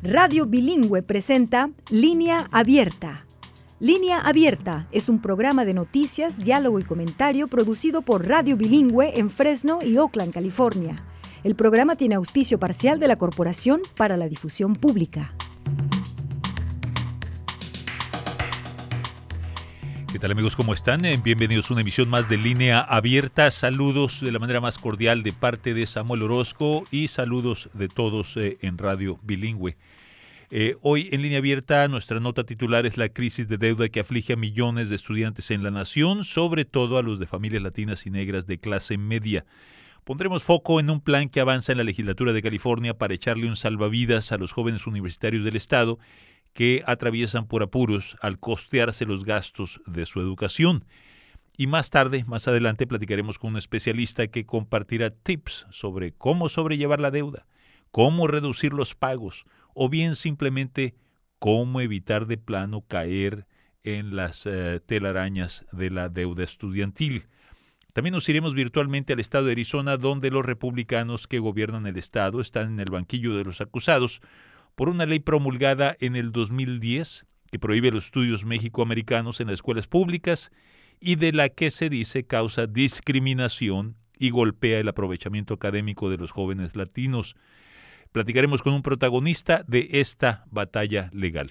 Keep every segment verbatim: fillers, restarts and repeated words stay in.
Radio Bilingüe presenta Línea Abierta. Línea Abierta es un programa de noticias, diálogo y comentario producido por Radio Bilingüe en Fresno y Oakland, California. El programa tiene auspicio parcial de la Corporación para la Difusión Pública. ¿Qué tal, amigos? ¿Cómo están? Bienvenidos a una emisión más de Línea Abierta. Saludos de la manera más cordial de parte de Samuel Orozco y saludos de todos eh, en Radio Bilingüe. Eh, hoy en Línea Abierta nuestra nota titular es la crisis de deuda que aflige a millones de estudiantes en la nación, sobre todo a los de familias latinas y negras de clase media. Pondremos foco en un plan que avanza en la legislatura de California para echarle un salvavidas a los jóvenes universitarios del estado que atraviesan por apuros al costearse los gastos de su educación. Y más tarde, más adelante, platicaremos con un especialista que compartirá tips sobre cómo sobrellevar la deuda, cómo reducir los pagos o bien simplemente cómo evitar de plano caer en las uh, telarañas de la deuda estudiantil. También nos iremos virtualmente al estado de Arizona, donde los republicanos que gobiernan el estado están en el banquillo de los acusados por una ley promulgada en el dos mil diez que prohíbe los estudios mexicoamericanos en las escuelas públicas y de la que se dice causa discriminación y golpea el aprovechamiento académico de los jóvenes latinos. Platicaremos con un protagonista de esta batalla legal.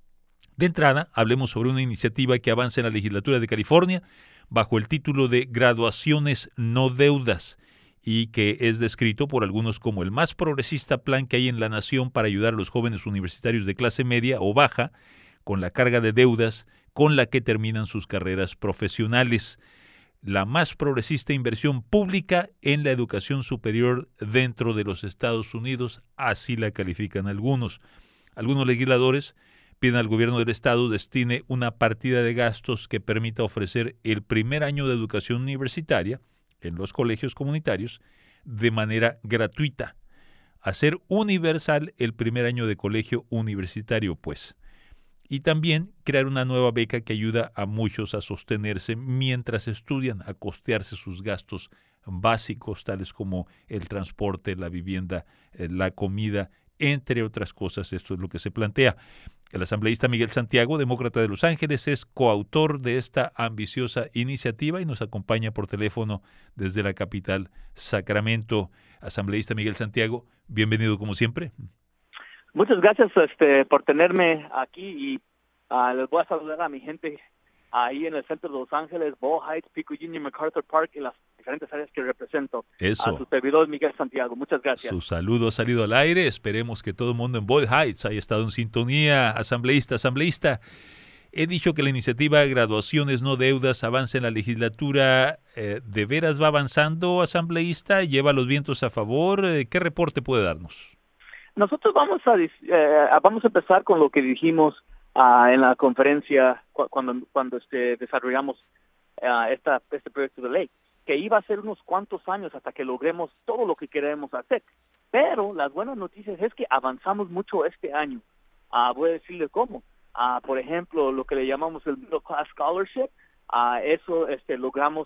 De entrada, hablemos sobre una iniciativa que avanza en la legislatura de California bajo el título de Graduaciones no deudas, y que es descrito por algunos como el más progresista plan que hay en la nación para ayudar a los jóvenes universitarios de clase media o baja con la carga de deudas con la que terminan sus carreras profesionales. La más progresista inversión pública en la educación superior dentro de los Estados Unidos, así la califican algunos. Algunos legisladores piden al gobierno del estado destine una partida de gastos que permita ofrecer el primer año de educación universitaria en los colegios comunitarios de manera gratuita. Hacer universal el primer año de colegio universitario, pues. Y también crear una nueva beca que ayuda a muchos a sostenerse mientras estudian, a costearse sus gastos básicos, tales como el transporte, la vivienda, la comida, entre otras cosas. Esto es lo que se plantea. El asambleísta Miguel Santiago, demócrata de Los Ángeles, es coautor de esta ambiciosa iniciativa y nos acompaña por teléfono desde la capital, Sacramento. Asambleísta Miguel Santiago, bienvenido como siempre. Muchas gracias este, por tenerme aquí y uh, les voy a saludar a mi gente ahí en el centro de Los Ángeles, Boyle Heights, Pico Union, MacArthur Park y las diferentes áreas que represento. Eso. A su servidor Miguel Santiago. Muchas gracias. Su saludo ha salido al aire. Esperemos que todo el mundo en Boyle Heights haya estado en sintonía. Asambleísta, asambleísta, he dicho que la iniciativa Graduaciones no deudas avanza en la legislatura. Eh, ¿De veras va avanzando, asambleísta? ¿Lleva los vientos a favor? Eh, ¿Qué reporte puede darnos? Nosotros vamos a eh, vamos a empezar con lo que dijimos uh, en la conferencia cu- cuando cuando este, desarrollamos uh, esta este proyecto de ley, que iba a ser unos cuantos años hasta que logremos todo lo que queremos hacer. Pero las buenas noticias es que avanzamos mucho este año. Uh, voy a decirle cómo. Uh, por ejemplo, lo que le llamamos el Middle Class Scholarship, uh, eso este, logramos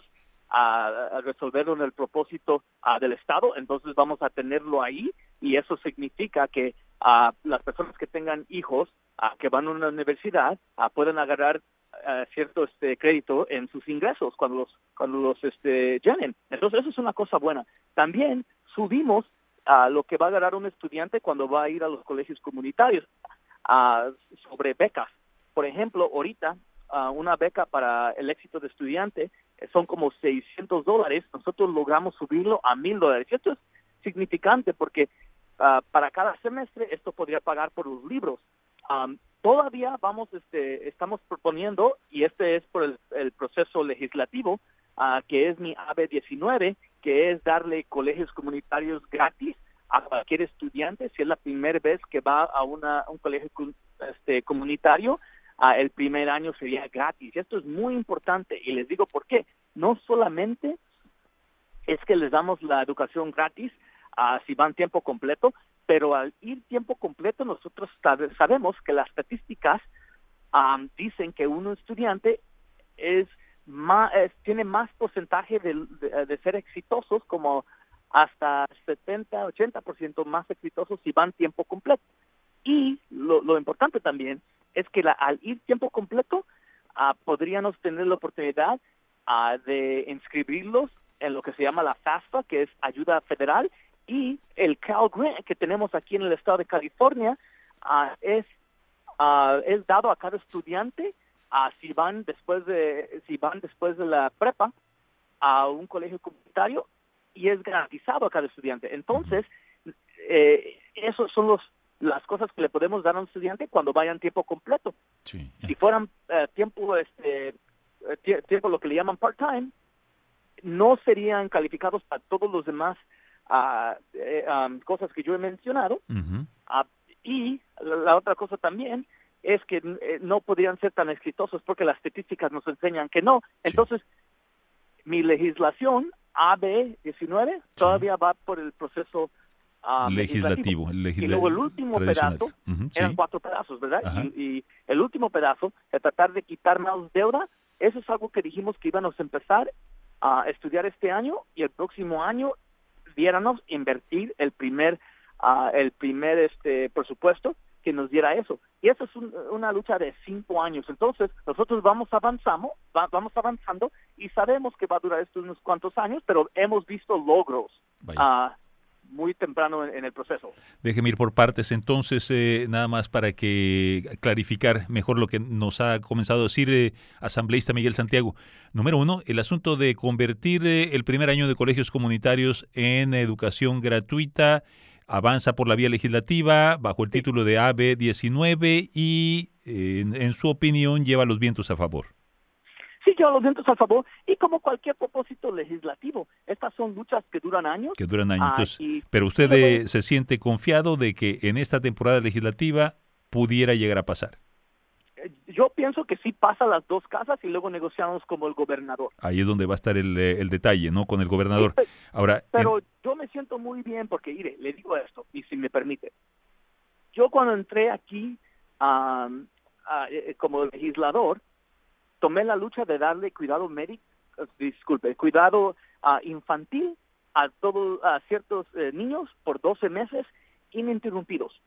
uh, resolverlo en el propósito uh, del Estado, entonces vamos a tenerlo ahí y eso significa que uh, las personas que tengan hijos uh, que van a una universidad uh, pueden agarrar Uh, cierto este crédito en sus ingresos cuando los cuando los este llenen. Entonces eso es una cosa buena. También subimos a uh, lo que va a ganar un estudiante cuando va a ir a los colegios comunitarios uh, sobre becas. Por ejemplo, ahorita uh, una beca para el éxito de estudiante eh, son como seiscientos dólares. Nosotros logramos subirlo a mil dólares. Y esto es significante porque uh, para cada semestre esto podría pagar por los libros. Um, Todavía vamos, este, estamos proponiendo, y este es por el, el proceso legislativo, uh, que es mi A B diecinueve, que es darle colegios comunitarios gratis a cualquier estudiante. Si es la primera vez que va a una, un colegio este, comunitario, uh, el primer año sería gratis. Y esto es muy importante, y les digo por qué. No solamente es que les damos la educación gratis, uh, si van tiempo completo, pero al ir tiempo completo nosotros sabemos que las estadísticas um, dicen que un estudiante es más, es, tiene más porcentaje de, de, de ser exitosos, como hasta setenta, ochenta por ciento más exitosos si van tiempo completo. Y lo, lo importante también es que la, al ir tiempo completo, uh, podríamos tener la oportunidad uh, de inscribirlos en lo que se llama la FAFSA, que es ayuda federal, y el Cal Grant que tenemos aquí en el estado de California uh, es uh, es dado a cada estudiante uh, si van después de si van después de la prepa a un colegio comunitario, y es garantizado a cada estudiante. Entonces, eh, esos son los las cosas que le podemos dar a un estudiante cuando vayan tiempo completo. Sí. Si fueran uh, tiempo este uh, tiempo lo que le llaman part-time, no serían calificados para todos los demás uh, eh, um, cosas que yo he mencionado. Uh-huh. Uh, y la, la otra cosa también es que eh, no podrían ser tan exitosos porque las estadísticas nos enseñan que no. Entonces, sí. mi legislación A B diecinueve sí. todavía va por el proceso uh, legislativo. legislativo. Legisla- y luego el último pedazo, uh-huh, eran sí. cuatro pedazos, ¿verdad? Y, y el último pedazo, de tratar de quitar más deuda, eso es algo que dijimos que íbamos a empezar a estudiar este año, y el próximo año viéramos invertir el primer uh, el primer este presupuesto que nos diera eso. Y eso es un, una lucha de cinco años. Entonces, nosotros vamos avanzando, va, vamos avanzando y sabemos que va a durar esto unos cuantos años, pero hemos visto logros uh, muy temprano en, en el proceso. Déjeme ir por partes entonces, eh, nada más para que clarificar mejor lo que nos ha comenzado a decir eh, asambleísta Miguel Santiago. Número uno, el asunto de convertir eh, el primer año de colegios comunitarios en educación gratuita avanza por la vía legislativa bajo el título de A B diecinueve y eh, en, en su opinión lleva los vientos a favor. Sí, lleva los vientos a favor, y como cualquier propósito legislativo, estas son luchas que duran años. Que duran años. Ah, Entonces, y, pero usted y luego, eh, se siente confiado de que en esta temporada legislativa pudiera llegar a pasar. Yo pienso que sí pasa las dos casas y luego negociamos como el gobernador. Ahí es donde va a estar el, el detalle, ¿no? Con el gobernador. Sí, Ahora, pero en... yo me siento muy bien porque, mire, le digo esto, y si me permite. Yo cuando entré aquí um, uh, como legislador, tomé la lucha de darle cuidado médico, uh, disculpe, cuidado uh, infantil a todos a ciertos uh, niños por doce meses ininterrumpidos.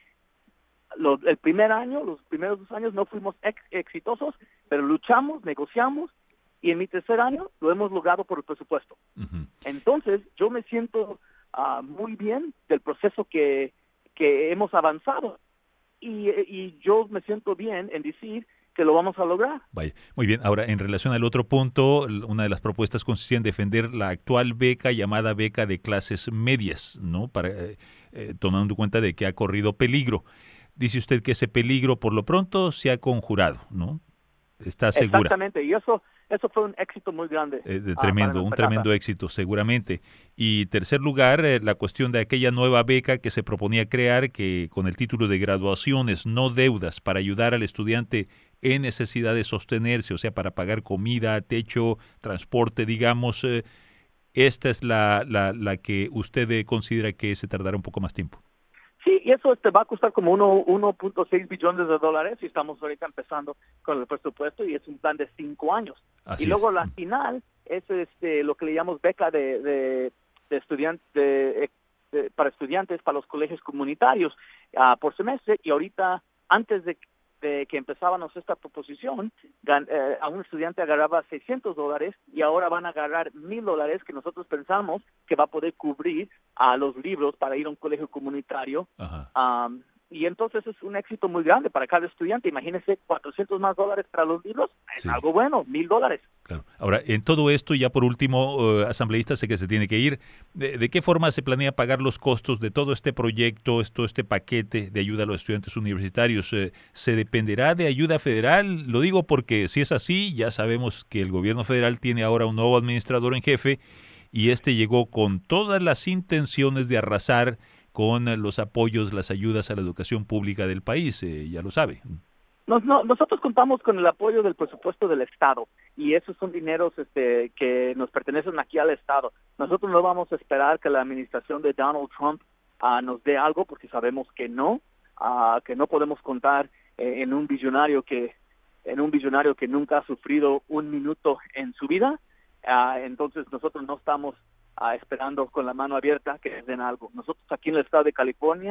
Los, el primer año, los primeros dos años no fuimos ex, exitosos, pero luchamos, negociamos, y en mi tercer año lo hemos logrado por el presupuesto. Uh-huh. Entonces, yo me siento uh, muy bien del proceso que, que hemos avanzado, y, y yo me siento bien en decir que lo vamos a lograr. Vaya, muy bien. Ahora, en relación al otro punto, una de las propuestas consistía en defender la actual beca llamada beca de clases medias, ¿no? Para eh, eh, tomando en cuenta de que ha corrido peligro. Dice usted que ese peligro, por lo pronto, se ha conjurado, ¿no? Está segura. Exactamente, y eso eso fue un éxito muy grande. Eh, de tremendo, uh, un tremendo casa. éxito, seguramente. Y tercer lugar, eh, la cuestión de aquella nueva beca que se proponía crear, que con el título de graduaciones, no deudas, para ayudar al estudiante en necesidad de sostenerse, o sea, para pagar comida, techo, transporte, digamos. Eh, esta es la, la, la que usted eh, considera que se tardará un poco más tiempo. Sí, y eso este, va a costar como uno punto seis billones de dólares, y estamos ahorita empezando con el presupuesto, y es un plan de cinco años. Así y luego es. La final es este lo que le llamamos beca de, de, de estudiantes de, de, para estudiantes para los colegios comunitarios uh, por semestre, y ahorita antes de, de que empezábamos esta proposición, gan, eh, a un estudiante agarraba seiscientos dólares, y ahora van a agarrar mil dólares que nosotros pensamos que va a poder cubrir a los libros para ir a un colegio comunitario. Um, y entonces es un éxito muy grande para cada estudiante. Imagínese cuatrocientos más dólares para los libros, es sí. algo bueno, mil dólares. Claro. Ahora, en todo esto, ya por último, uh, asambleísta, sé que se tiene que ir, ¿de, ¿de qué forma se planea pagar los costos de todo este proyecto, todo este paquete de ayuda a los estudiantes universitarios? Eh, ¿Se dependerá de ayuda federal? Lo digo porque si es así, ya sabemos que el gobierno federal tiene ahora un nuevo administrador en jefe, y este llegó con todas las intenciones de arrasar con los apoyos, las ayudas a la educación pública del país, eh, ya lo sabe. Nos, no, nosotros contamos con el apoyo del presupuesto del Estado, y esos son dineros este, que nos pertenecen aquí al Estado. Nosotros no vamos a esperar que la administración de Donald Trump uh, nos dé algo, porque sabemos que no, uh, que no podemos contar eh, en un billonario que en un billonario que nunca ha sufrido un minuto en su vida. Uh, entonces nosotros no estamos uh, esperando con la mano abierta que les den algo. Nosotros aquí en el estado de California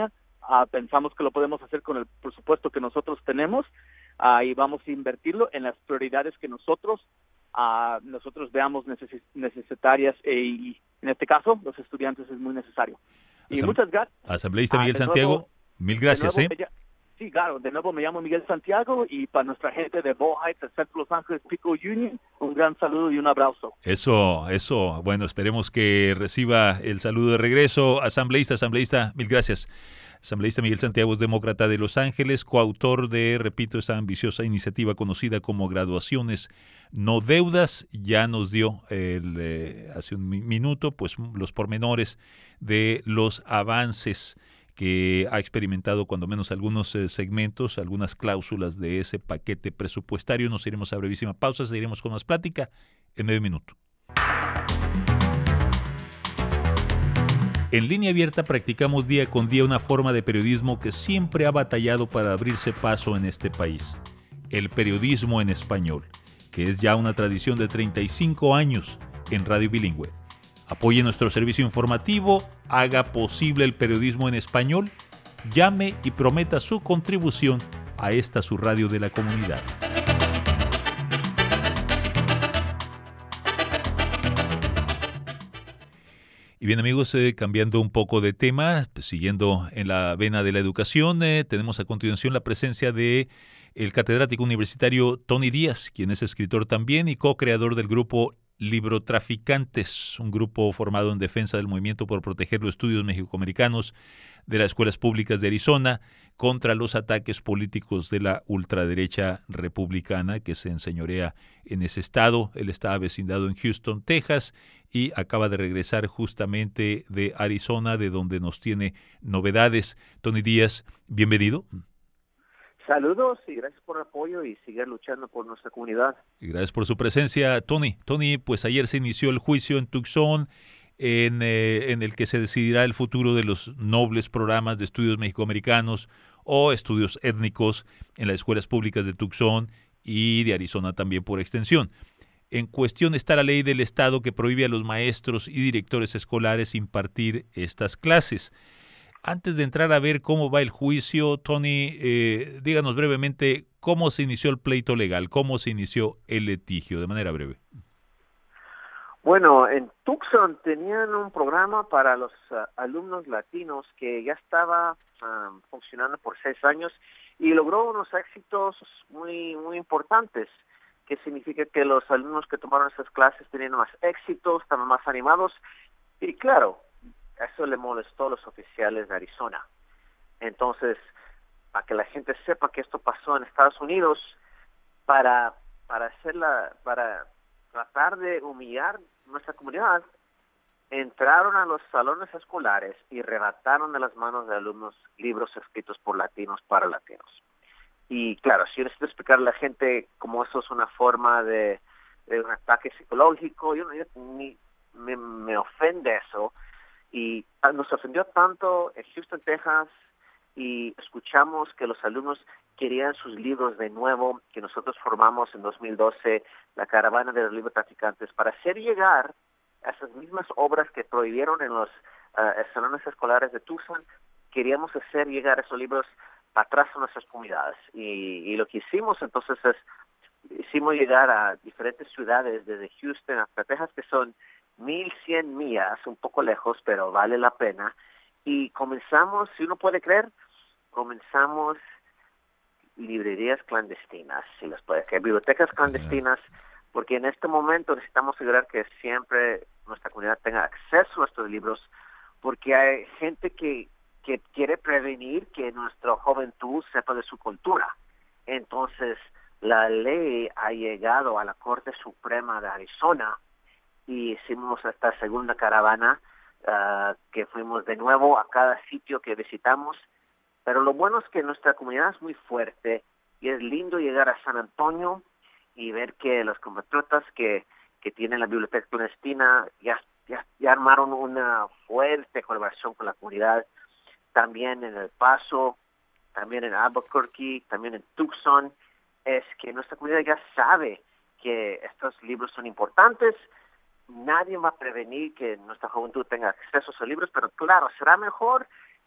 uh, pensamos que lo podemos hacer con el presupuesto que nosotros tenemos uh, y vamos a invertirlo en las prioridades que nosotros uh, nosotros veamos neces necesitarias e, y en este caso los estudiantes es muy necesario. Y Asam muchas gracias. Asambleísta Miguel uh, Santiago, nuevo, mil gracias. nuevo, ¿eh? Sí, claro, de nuevo me llamo Miguel Santiago y para nuestra gente de Bow Heights, de Centro Los Ángeles, Pico Union, un gran saludo y un abrazo. Eso, eso, bueno, esperemos que reciba el saludo de regreso. Asambleísta, asambleísta, mil gracias. Asambleísta Miguel Santiago es demócrata de Los Ángeles, coautor de, repito, esa ambiciosa iniciativa conocida como Graduaciones No Deudas. Ya nos dio el, eh, hace un minuto pues los pormenores de los avances que ha experimentado cuando menos algunos eh, segmentos, algunas cláusulas de ese paquete presupuestario. Nos iremos a brevísima pausa, seguiremos con más plática en medio minuto. En Línea Abierta practicamos día con día una forma de periodismo que siempre ha batallado para abrirse paso en este país, el periodismo en español, que es ya una tradición de treinta y cinco años en Radio Bilingüe. Apoye nuestro servicio informativo, haga posible el periodismo en español, llame y prometa su contribución a esta su radio de la comunidad. Y bien amigos, eh, cambiando un poco de tema, pues, siguiendo en la vena de la educación, eh, tenemos a continuación la presencia de el catedrático universitario Tony Díaz, quien es escritor también y co-creador del grupo Librotraficantes, un grupo formado en defensa del movimiento por proteger los estudios mexicoamericanos de las escuelas públicas de Arizona contra los ataques políticos de la ultraderecha republicana que se enseñorea en ese estado. Él está avecindado en Houston, Texas, y acaba de regresar justamente de Arizona, de donde nos tiene novedades. Tony Díaz, bienvenido. Saludos y gracias por el apoyo y seguir luchando por nuestra comunidad. Y gracias por su presencia, Tony. Tony, pues ayer se inició el juicio en Tucson, en, eh, en el que se decidirá el futuro de los nobles programas de estudios mexicoamericanos o estudios étnicos en las escuelas públicas de Tucson y de Arizona también por extensión. En cuestión está la ley del estado que prohíbe a los maestros y directores escolares impartir estas clases. Antes de entrar a ver cómo va el juicio, Tony, eh, díganos brevemente cómo se inició el pleito legal, cómo se inició el litigio, de manera breve. Bueno, en Tucson tenían un programa para los uh, alumnos latinos que ya estaba um, funcionando por seis años y logró unos éxitos muy muy importantes, que significa que los alumnos que tomaron esas clases tenían más éxitos, estaban más animados y claro, eso le molestó a los oficiales de Arizona. Entonces, para que la gente sepa que esto pasó en Estados Unidos, para para hacerla, para tratar de humillar nuestra comunidad, entraron a los salones escolares y arrebataron de las manos de alumnos libros escritos por latinos para latinos. Y claro, si yo necesito explicarle a la gente cómo eso es una forma de, de un ataque psicológico, yo, yo ni me, me ofende eso. Y nos ofendió tanto en Houston, Texas, y escuchamos que los alumnos querían sus libros de nuevo, que nosotros formamos en dos mil doce la Caravana de los Librotraficantes para hacer llegar a esas mismas obras que prohibieron en los uh, salones escolares de Tucson. Queríamos hacer llegar esos libros para atrás a nuestras comunidades. Y, y lo que hicimos entonces es, hicimos llegar a diferentes ciudades, desde Houston hasta Texas, que son mil cien millas, un poco lejos, pero vale la pena. Y comenzamos, si uno puede creer, comenzamos librerías clandestinas, si las puede creer, bibliotecas clandestinas, porque en este momento necesitamos asegurar que siempre nuestra comunidad tenga acceso a estos libros, porque hay gente que, que quiere prevenir que nuestra juventud sepa de su cultura. Entonces, la ley ha llegado a la Corte Suprema de Arizona y hicimos esta segunda caravana uh, que fuimos de nuevo a cada sitio que visitamos. Pero lo bueno es que nuestra comunidad es muy fuerte y es lindo llegar a San Antonio y ver que los compatriotas que, que tienen la biblioteca clandestina ya, ya, ya armaron una fuerte colaboración con la comunidad. También en El Paso, también en Albuquerque, también en Tucson. Es que nuestra comunidad ya sabe que estos libros son importantes. Nadie va a prevenir que nuestra juventud tenga acceso a esos libros, pero claro, será mejor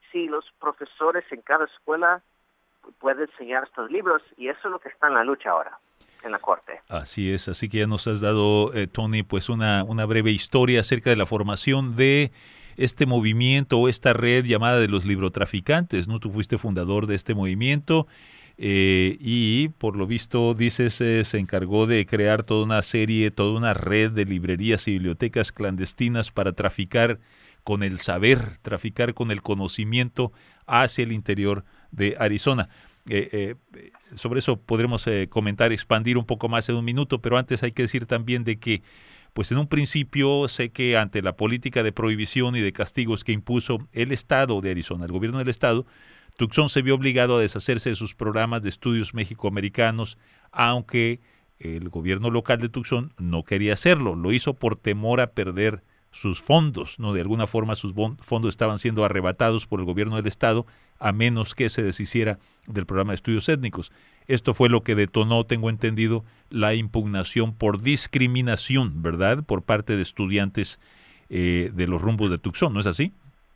si los profesores en cada escuela pueden enseñar estos libros, y eso es lo que está en la lucha ahora en la Corte. Así es, así que ya nos has dado, eh, Tony, pues una, una breve historia acerca de la formación de este movimiento o esta red llamada de los librotraficantes, ¿no? Tú fuiste fundador de este movimiento eh, y por lo visto, dices, eh, se encargó de crear toda una serie, toda una red de librerías y bibliotecas clandestinas para traficar con el saber, traficar con el conocimiento hacia el interior de Arizona. Eh, eh, sobre eso podremos eh, comentar, expandir un poco más en un minuto, pero antes hay que decir también de que, pues en un principio, sé que ante la política de prohibición y de castigos que impuso el Estado de Arizona, el gobierno del Estado, Tucson se vio obligado a deshacerse de sus programas de estudios mexicoamericanos, aunque el gobierno local de Tucson no quería hacerlo, lo hizo por temor a perder sus fondos, ¿no? De alguna forma sus fondos estaban siendo arrebatados por el gobierno del Estado, a menos que se deshiciera del programa de estudios étnicos. Esto fue lo que detonó, tengo entendido, la impugnación por discriminación, ¿verdad?, por parte de estudiantes eh, de los rumbos de Tucson, ¿no es así?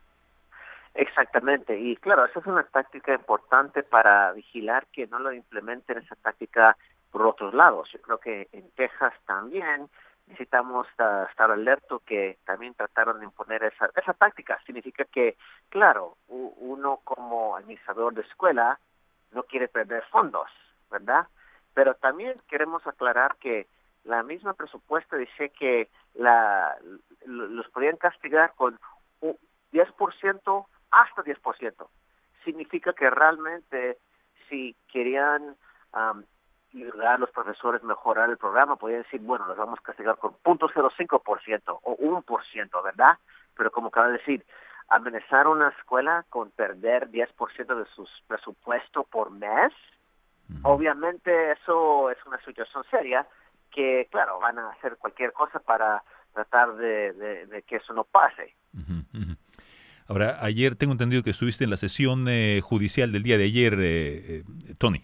Exactamente, y claro, esa es una táctica importante para vigilar que no lo implementen esa táctica por otros lados. Yo creo que en Texas también necesitamos uh, estar alerta que también trataron de imponer esa, esa táctica. Significa que, claro, u, uno como administrador de escuela no quiere perder fondos, ¿verdad? Pero también queremos aclarar que la misma presupuesto dice que la, los podían castigar con un diez por ciento hasta diez por ciento. Significa que realmente si querían um, ayudar a los profesores a mejorar el programa, podían decir, bueno, los vamos a castigar con cero punto cero cinco por ciento o uno por ciento, ¿verdad? Pero como acaba de decir, amenazar una escuela con perder diez por ciento de su presupuesto por mes, uh-huh. Obviamente eso es una situación seria que, claro, van a hacer cualquier cosa para tratar de, de, de que eso no pase. Uh-huh, uh-huh. Ahora, ayer tengo entendido que estuviste en la sesión eh, judicial del día de ayer, eh, eh, Tony.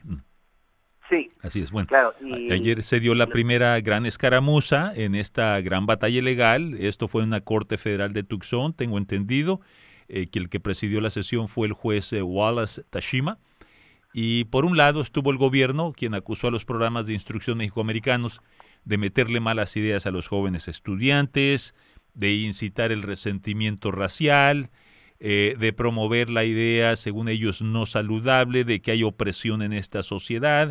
Sí. Así es, bueno. Claro, y ayer se dio la primera gran escaramuza en esta gran batalla legal. Esto fue en una corte federal de Tucson, tengo entendido, eh, que el que presidió la sesión fue el juez eh, Wallace Tashima. Y por un lado estuvo el gobierno, quien acusó a los programas de instrucción mexicoamericanos de meterle malas ideas a los jóvenes estudiantes, de incitar el resentimiento racial, eh, de promover la idea, según ellos, no saludable, de que hay opresión en esta sociedad.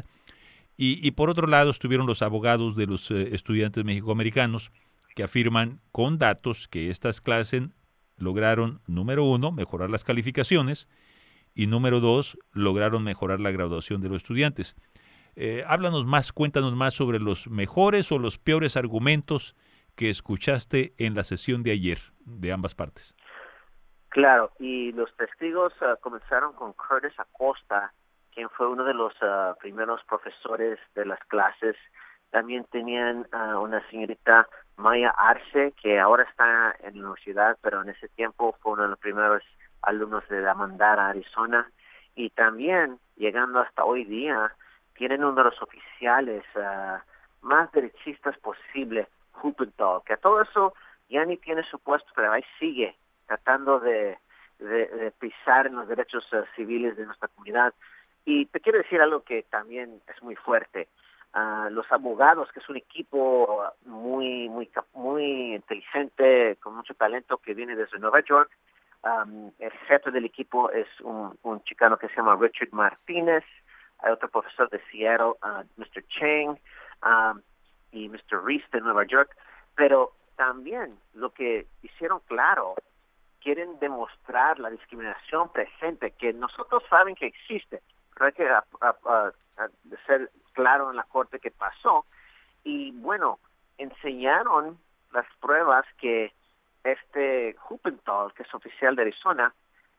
Y, y por otro lado estuvieron los abogados de los eh, estudiantes mexicoamericanos que afirman con datos que estas clases lograron, número uno, mejorar las calificaciones y número dos, lograron mejorar la graduación de los estudiantes. Eh, háblanos más, cuéntanos más sobre los mejores o los peores argumentos que escuchaste en la sesión de ayer de ambas partes. Claro, y los testigos uh, comenzaron con Curtis Acosta, quien fue uno de los uh, primeros profesores de las clases. También tenían uh, una señorita Maya Arce, que ahora está en la universidad, pero en ese tiempo fue uno de los primeros alumnos de Damandara, Arizona. Y también, llegando hasta hoy día, tienen uno de los oficiales uh, más derechistas posible, Huppenthal, que a todo eso ya ni tiene su puesto, pero ahí sigue tratando de, de, de pisar en los derechos uh, civiles de nuestra comunidad. Y te quiero decir algo que también es muy fuerte. Uh, los abogados, que es un equipo muy muy muy inteligente, con mucho talento, que viene desde Nueva York. Um, el jefe del equipo es un, un chicano que se llama Richard Martínez. Hay otro profesor de Seattle, uh, mister Chang, um, y mister Reese de Nueva York. Pero también lo que hicieron claro, quieren demostrar la discriminación presente, que nosotros saben que existe. Pero hay que a, a, a, a ser claro en la corte que pasó. Y bueno, enseñaron las pruebas que este Huppenthal, que es oficial de Arizona,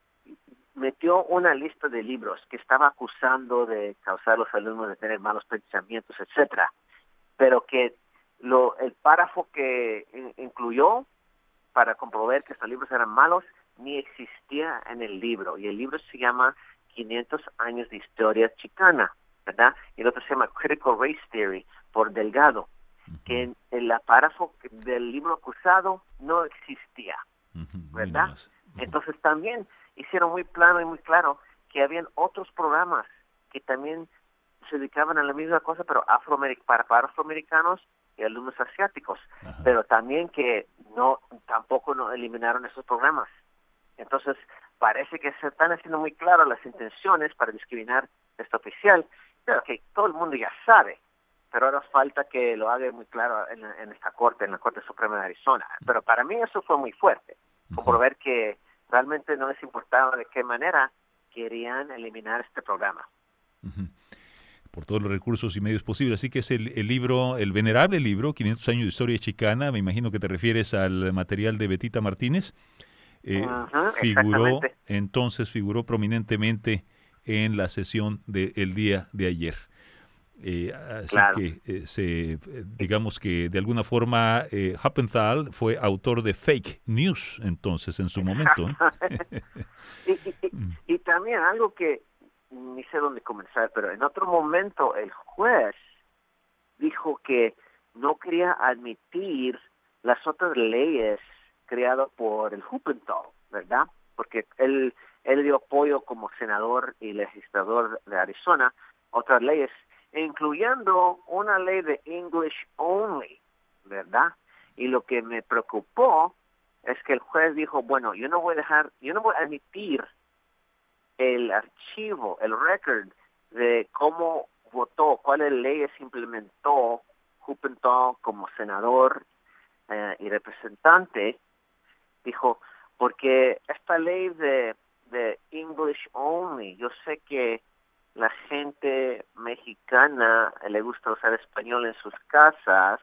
metió una lista de libros que estaba acusando de causar a los alumnos de tener malos pensamientos, etcétera. Pero que lo el párrafo que in, incluyó para comprobar que estos libros eran malos ni existía en el libro. Y el libro se llama quinientos años de historia chicana, ¿verdad? Y el otro se llama Critical Race Theory, por Delgado, uh-huh. que en el párrafo del libro acusado no existía, ¿verdad? Entonces también hicieron muy plano y muy claro que habían otros programas que también se dedicaban a la misma cosa, pero afroameric para, para afroamericanos y alumnos asiáticos, Ajá. pero también que no tampoco no eliminaron esos programas. Entonces parece que se están haciendo muy claras las intenciones para discriminar este oficial, pero que todo el mundo ya sabe, pero ahora falta que lo haga muy claro en, en esta corte, en la Corte Suprema de Arizona. Pero para mí eso fue muy fuerte, como por ver que realmente no les importaba de qué manera querían eliminar este programa. Uh-huh. Por todos los recursos y medios posibles. Así que es el, el libro, el venerable libro, quinientos años de historia chicana, me imagino que te refieres al material de Betita Martínez. Eh, uh-huh, figuró, entonces figuró prominentemente en la sesión del día de ayer. Eh, así claro. que eh, se, digamos que de alguna forma eh, Huppenthal fue autor de fake news entonces en su momento. ¿eh? y, y, y, y también algo que ni sé dónde comenzar, pero en otro momento el juez dijo que no quería admitir las otras leyes creadas por el Huppenthal, ¿verdad? Porque él, él dio apoyo como senador y legislador de Arizona, otras leyes, incluyendo una ley de English only, ¿verdad? Y lo que me preocupó es que el juez dijo, bueno, yo no voy a dejar, yo no voy a admitir el archivo, el record de cómo votó, cuáles leyes implementó Huppenthal como senador eh, y representante, dijo, porque esta ley de, de English only, yo sé que la gente mexicana le gusta usar español en sus casas,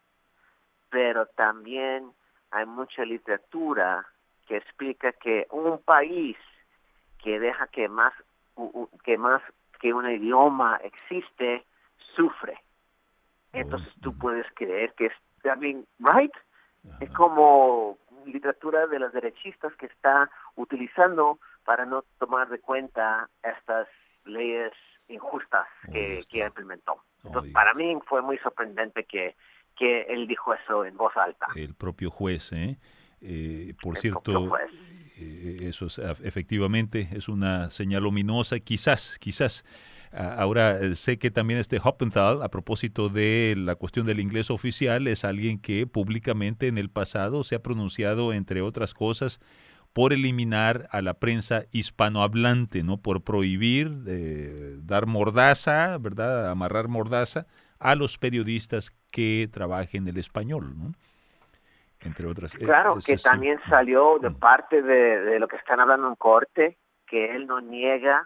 pero también hay mucha literatura que explica que un país que deja que más que más que un idioma existe sufre. Entonces tú puedes creer que es también right. Es como literatura de los derechistas que está utilizando para no tomar de cuenta estas leyes injustas que, que implementó. Entonces para mí fue muy sorprendente que que él dijo eso en voz alta. El propio juez, ¿eh? Eh, por el cierto, eh, eso es, efectivamente es una señal ominosa. Quizás, quizás, ahora eh, sé que también este Huppenthal, a propósito de la cuestión del inglés oficial, es alguien que públicamente en el pasado se ha pronunciado, entre otras cosas, por eliminar a la prensa hispanohablante, ¿no? Por prohibir, eh, dar mordaza, ¿verdad? Amarrar mordaza a los periodistas que trabajen el español, ¿no? Entre otras. Claro, es, que es, también sí. salió de parte de, de lo que están hablando en corte, que él no niega,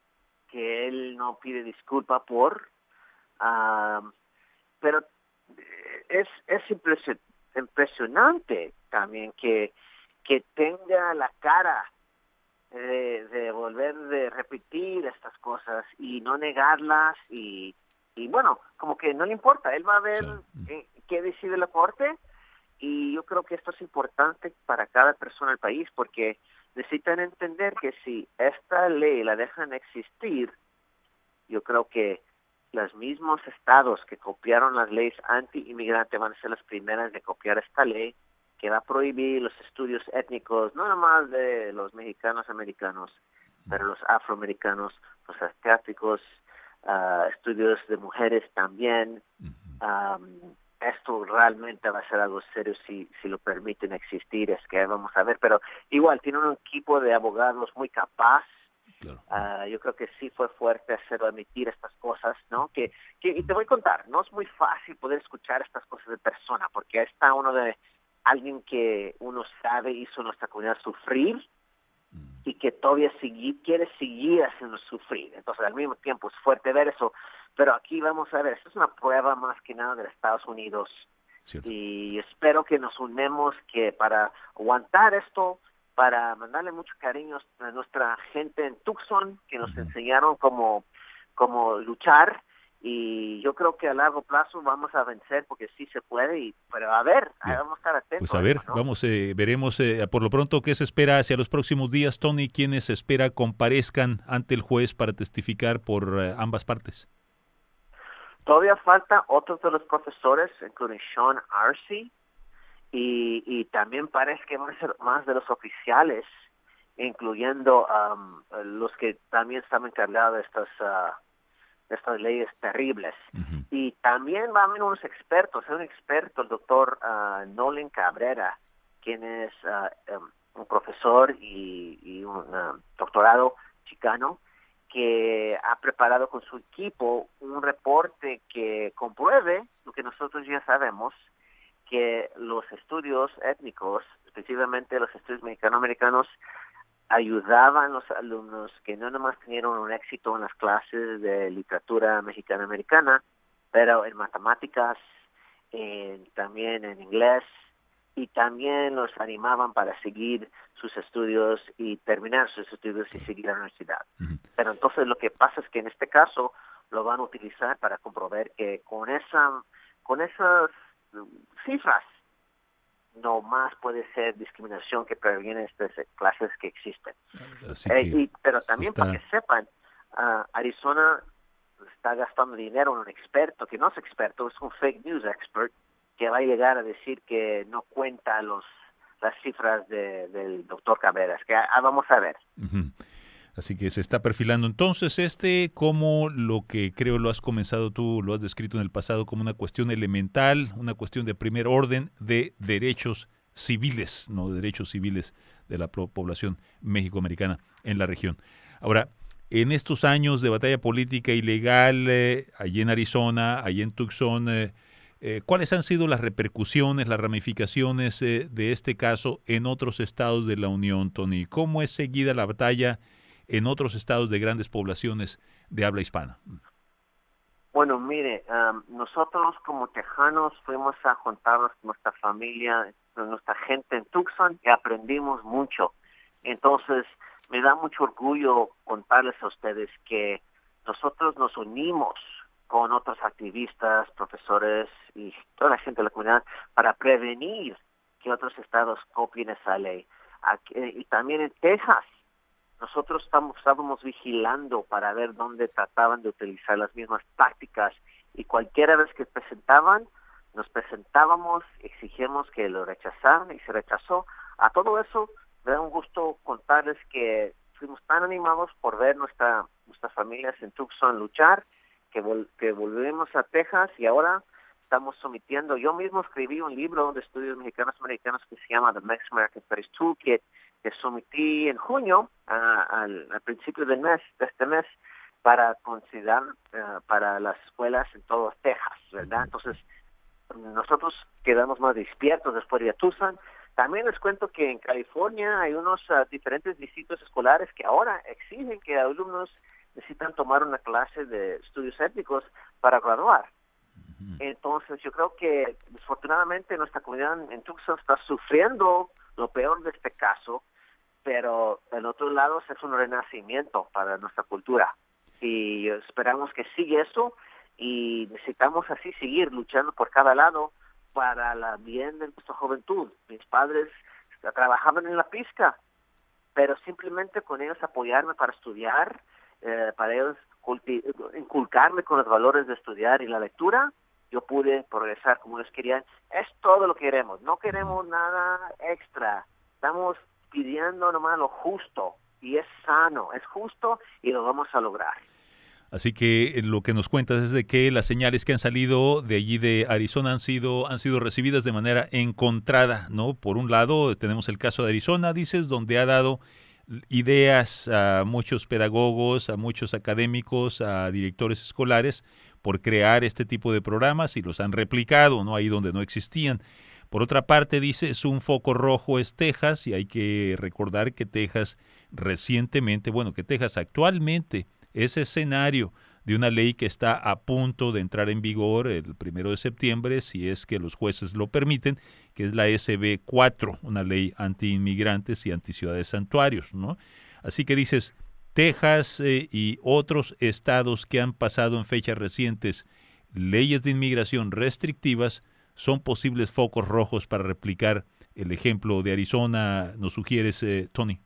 que él no pide disculpa por, uh, pero es es impresionante también que que tenga la cara de, de volver de repetir estas cosas y no negarlas y y bueno, como que no le importa, él va a ver sí. eh, qué decide la corte. Y yo creo que esto es importante para cada persona del país porque necesitan entender que si esta ley la dejan existir, yo creo que los mismos estados que copiaron las leyes anti-inmigrante van a ser las primeras de copiar esta ley que va a prohibir los estudios étnicos, no nomás de los mexicanos americanos, pero los afroamericanos, los asiáticos, uh, estudios de mujeres también. Um, esto realmente va a ser algo serio si si lo permiten existir, es que vamos a ver, pero igual tiene un equipo de abogados muy capaz. Claro. Uh, yo creo que sí fue fuerte hacerlo, admitir estas cosas, ¿no? Que, que y te voy a contar, no es muy fácil poder escuchar estas cosas de persona, porque está uno de alguien que uno sabe hizo nuestra comunidad sufrir y que todavía seguir, quiere seguir haciendo sufrir. Entonces, al mismo tiempo es fuerte ver eso. Pero aquí vamos a ver, esto es una prueba más que nada de Estados Unidos. Cierto. Y espero que nos unemos que para aguantar esto, para mandarle mucho cariño a nuestra gente en Tucson, que nos uh-huh. enseñaron cómo, cómo luchar. Y yo creo que a largo plazo vamos a vencer porque sí se puede. Y pero a ver, Bien. vamos a estar atentos. Pues a ver, ¿no? vamos, eh, veremos eh, por lo pronto qué se espera hacia los próximos días, Tony, quienes se espera comparezcan ante el juez para testificar por eh, ambas partes. Todavía falta otros de los profesores, incluyendo Sean Arce, y, y también parece que van a ser más de los oficiales incluyendo um, los que también están encargados de estas, uh, de estas leyes terribles. Uh-huh. Y también van a haber unos expertos, hay un experto, el doctor uh, Nolan Cabrera, quien es uh, um, un profesor y, y un uh, doctorado chicano, que ha preparado con su equipo un reporte que compruebe lo que nosotros ya sabemos, que los estudios étnicos, específicamente los estudios mexicano-americanos, ayudaban a los alumnos que no nomás tenían un éxito en las clases de literatura mexicana-americana, pero en matemáticas, en, también en inglés, y también los animaban para seguir sus estudios y terminar sus estudios y seguir a la universidad. Uh-huh. Pero entonces lo que pasa es que en este caso lo van a utilizar para comprobar que con esa, con esas cifras no más puede ser discriminación que previene estas clases que existen. Así que eh, y, pero también está... para que sepan, uh, Arizona está gastando dinero en un experto que no es experto, es un fake news expert que va a llegar a decir que no cuenta los las cifras de, del doctor Caberas, que ah, vamos a ver. Uh-huh. Así que se está perfilando entonces este como lo que creo lo has comenzado tú, lo has descrito en el pasado como una cuestión elemental, una cuestión de primer orden de derechos civiles, no derechos civiles de la población mexicoamericana en la región. Ahora, en estos años de batalla política ilegal, eh, allí en Arizona, allí en Tucson, eh, eh, ¿cuáles han sido las repercusiones, las ramificaciones eh, de este caso en otros estados de la Unión, Tony? ¿Cómo es seguida la batalla en otros estados de grandes poblaciones de habla hispana? Bueno, mire, um, nosotros como tejanos fuimos a juntarnos con nuestra familia, con nuestra gente en Tucson y aprendimos mucho. Entonces, me da mucho orgullo contarles a ustedes que nosotros nos unimos con otros activistas, profesores y toda la gente de la comunidad para prevenir que otros estados copien esa ley. Aquí, y también en Texas, nosotros estamos, estábamos vigilando para ver dónde trataban de utilizar las mismas tácticas y cualquiera vez que presentaban, nos presentábamos, exigimos que lo rechazaran y se rechazó. A todo eso, me da un gusto contarles que fuimos tan animados por ver nuestra, nuestras familias en Tucson luchar, que, vol- que volvimos a Texas y ahora estamos sometiendo. Yo mismo escribí un libro de estudios mexicanos americanos que se llama The Mexican American Studies Toolkit, que sometí en junio, uh, al, al principio del mes, de este mes, para considerar uh, para las escuelas en todo Texas, ¿verdad? Entonces, nosotros quedamos más despiertos después de Tucson. También les cuento que en California hay unos uh, diferentes distritos escolares que ahora exigen que alumnos necesitan tomar una clase de estudios étnicos para graduar. Entonces, yo creo que desafortunadamente nuestra comunidad en Tucson está sufriendo lo peor de este caso, pero en otros lados es un renacimiento para nuestra cultura y esperamos que siga eso y necesitamos así seguir luchando por cada lado para el bien de nuestra juventud. Mis padres trabajaban en la pizca, pero simplemente con ellos apoyarme para estudiar, eh, para ellos culti- inculcarme con los valores de estudiar y la lectura, yo pude progresar como ellos querían. Es todo lo que queremos, no queremos nada extra, estamos pidiendo nomás lo justo y es sano, es justo y lo vamos a lograr. Así que lo que nos cuentas es de que las señales que han salido de allí de Arizona han sido han sido recibidas de manera encontrada, ¿no? Por un lado tenemos el caso de Arizona, dices, donde ha dado ideas a muchos pedagogos, a muchos académicos, a directores escolares por crear este tipo de programas y los han replicado, ¿no? Ahí donde no existían. Por otra parte, dices, un foco rojo es Texas y hay que recordar que Texas recientemente, bueno, que Texas actualmente es escenario de una ley que está a punto de entrar en vigor el primero de septiembre, si es que los jueces lo permiten, que es la S B cuatro, una ley anti-inmigrantes y anti-ciudades santuarios, ¿no? Así que dices, Texas eh, y otros estados que han pasado en fechas recientes leyes de inmigración restrictivas son posibles focos rojos para replicar el ejemplo de Arizona, ¿nos sugieres, eh, Tony?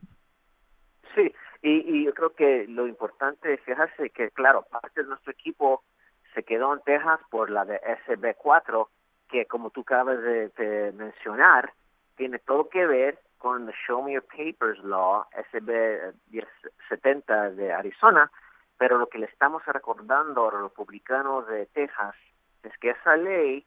Sí, y, y yo creo que lo importante es fijarse que, claro, parte de nuestro equipo se quedó en Texas por la de S B cuatro, que como tú acabas de, de mencionar, tiene todo que ver con el Show Me Your Papers Law, S B diez setenta de Arizona, pero lo que le estamos recordando a los republicanos de Texas es que esa ley,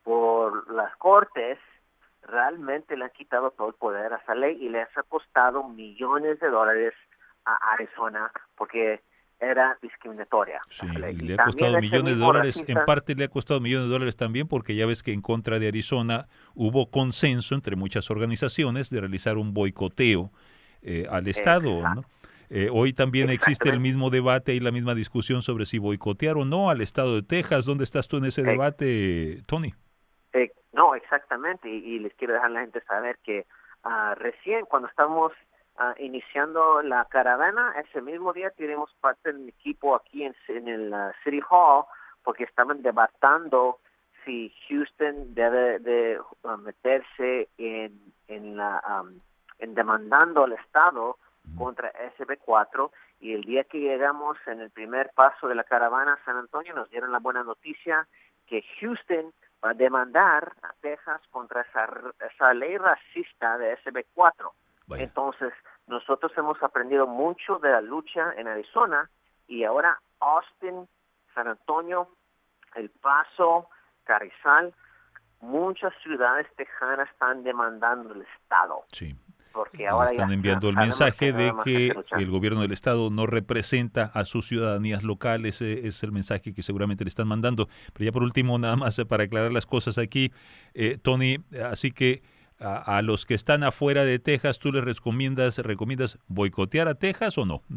por las cortes, realmente le han quitado todo el poder a esa ley y les ha costado millones de dólares a Arizona porque era discriminatoria. Sí, y le ha costado millones de dólares, racista, en parte le ha costado millones de dólares también porque ya ves que en contra de Arizona hubo consenso entre muchas organizaciones de realizar un boicoteo eh, al Estado, ¿no? Eh, hoy también existe el mismo debate y la misma discusión sobre si boicotear o no al Estado de Texas. ¿Dónde estás tú en ese debate, Tony? Eh, no, exactamente, y, y les quiero dejar a la gente saber que uh, recién cuando estamos uh, iniciando la caravana, ese mismo día tenemos parte del equipo aquí en, en el uh, City Hall, porque estaban debatiendo si Houston debe de uh, meterse en, en, la, um, en demandando al Estado contra S B cuatro, y el día que llegamos en el primer paso de la caravana a San Antonio nos dieron la buena noticia que Houston va a demandar a Texas contra esa, esa ley racista de S B cuatro. Vaya. Entonces, nosotros hemos aprendido mucho de la lucha en Arizona y ahora Austin, San Antonio, El Paso, Carrizal, muchas ciudades tejanas están demandando el Estado. Sí. Porque ahora están ya enviando el mensaje de que el gobierno del Estado no representa a sus ciudadanías locales. Ese es el mensaje que seguramente le están mandando. Pero ya por último, nada más para aclarar las cosas aquí, eh, Tony, así que a, a los que están afuera de Texas, ¿tú les recomiendas, recomiendas boicotear a Texas o no?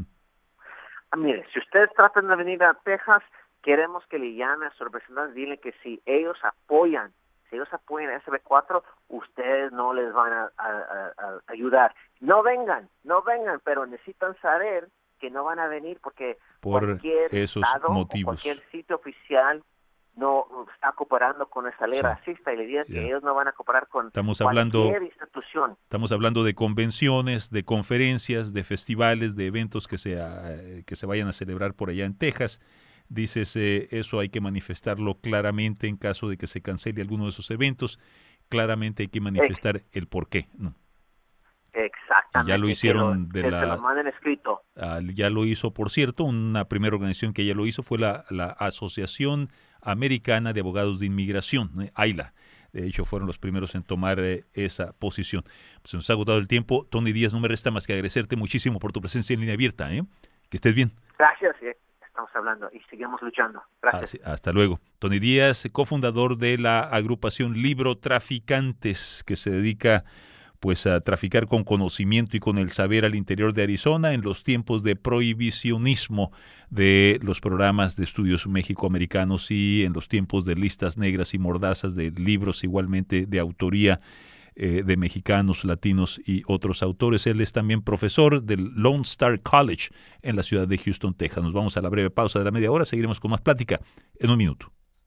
Ah, mire, si ustedes tratan de venir a Texas, queremos que le llamen a sus representantes, dile que si ellos apoyan Si ellos apoyan a S B cuatro, ustedes no les van a, a, a, a ayudar. No vengan, no vengan, pero necesitan saber que no van a venir porque por cualquier esos estado motivos. O cualquier sitio oficial no está cooperando con esa ley sí. racista y le digan yeah. que ellos no van a cooperar con estamos cualquier hablando, institución. Estamos hablando de convenciones, de conferencias, de festivales, de eventos que se, uh, que se vayan a celebrar por allá en Texas. Dices, eh, eso hay que manifestarlo claramente en caso de que se cancele alguno de esos eventos. Claramente hay que manifestar Ex- el por qué, ¿no? Exactamente. Y ya lo hicieron que lo, de que la. Se lo manden escrito. Uh, ya lo hizo, por cierto, una primera organización que ya lo hizo fue la, la Asociación Americana de Abogados de Inmigración, ¿eh? A I L A. De hecho, fueron los primeros en tomar eh, esa posición. Pues se nos ha agotado el tiempo. Tony Díaz, no me resta más que agradecerte muchísimo por tu presencia en Línea Abierta, ¿eh? Que estés bien. Gracias, eh. Estamos hablando y seguimos luchando. Gracias. Así, hasta luego. Tony Díaz, cofundador de la agrupación Libro Traficantes, que se dedica pues a traficar con conocimiento y con el saber al interior de Arizona en los tiempos de prohibicionismo de los programas de estudios mexicoamericanos y en los tiempos de listas negras y mordazas de libros igualmente de autoría Eh, de mexicanos, latinos y otros autores. Él es también profesor del Lone Star College en la ciudad de Houston, Texas. Nos vamos a la breve pausa de la media hora. Seguiremos con más plática en un minuto.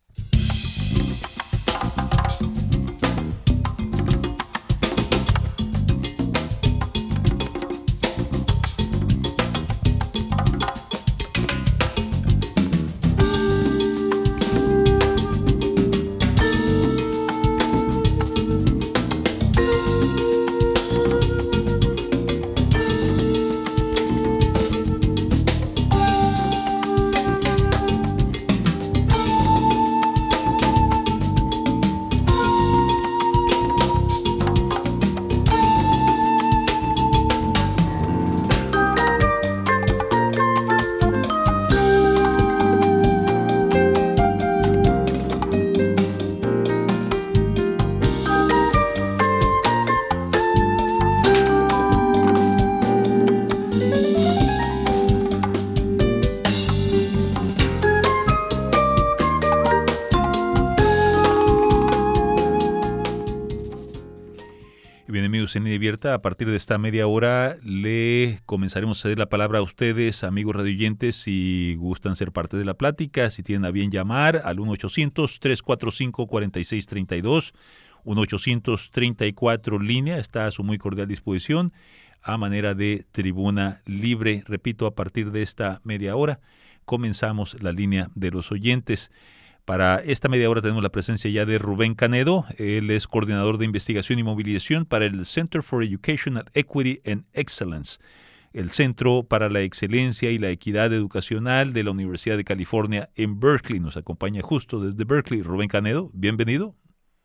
En Línea Abierta, a partir de esta media hora le comenzaremos a ceder la palabra a ustedes, amigos radioyentes, si gustan ser parte de la plática, si tienen a bien llamar al uno ochocientos, tres cuatro cinco, cuatro seis tres dos, uno ochocientos treinta y cuatro línea, está a su muy cordial disposición, a manera de tribuna libre. Repito, a partir de esta media hora comenzamos la línea de los oyentes. Para esta media hora tenemos la presencia ya de Rubén Canedo. Él es coordinador de investigación y movilización para el Center for Educational Equity and Excellence, el Centro para la Excelencia y la Equidad Educacional de la Universidad de California en Berkeley. Nos acompaña justo desde Berkeley. Rubén Canedo, bienvenido.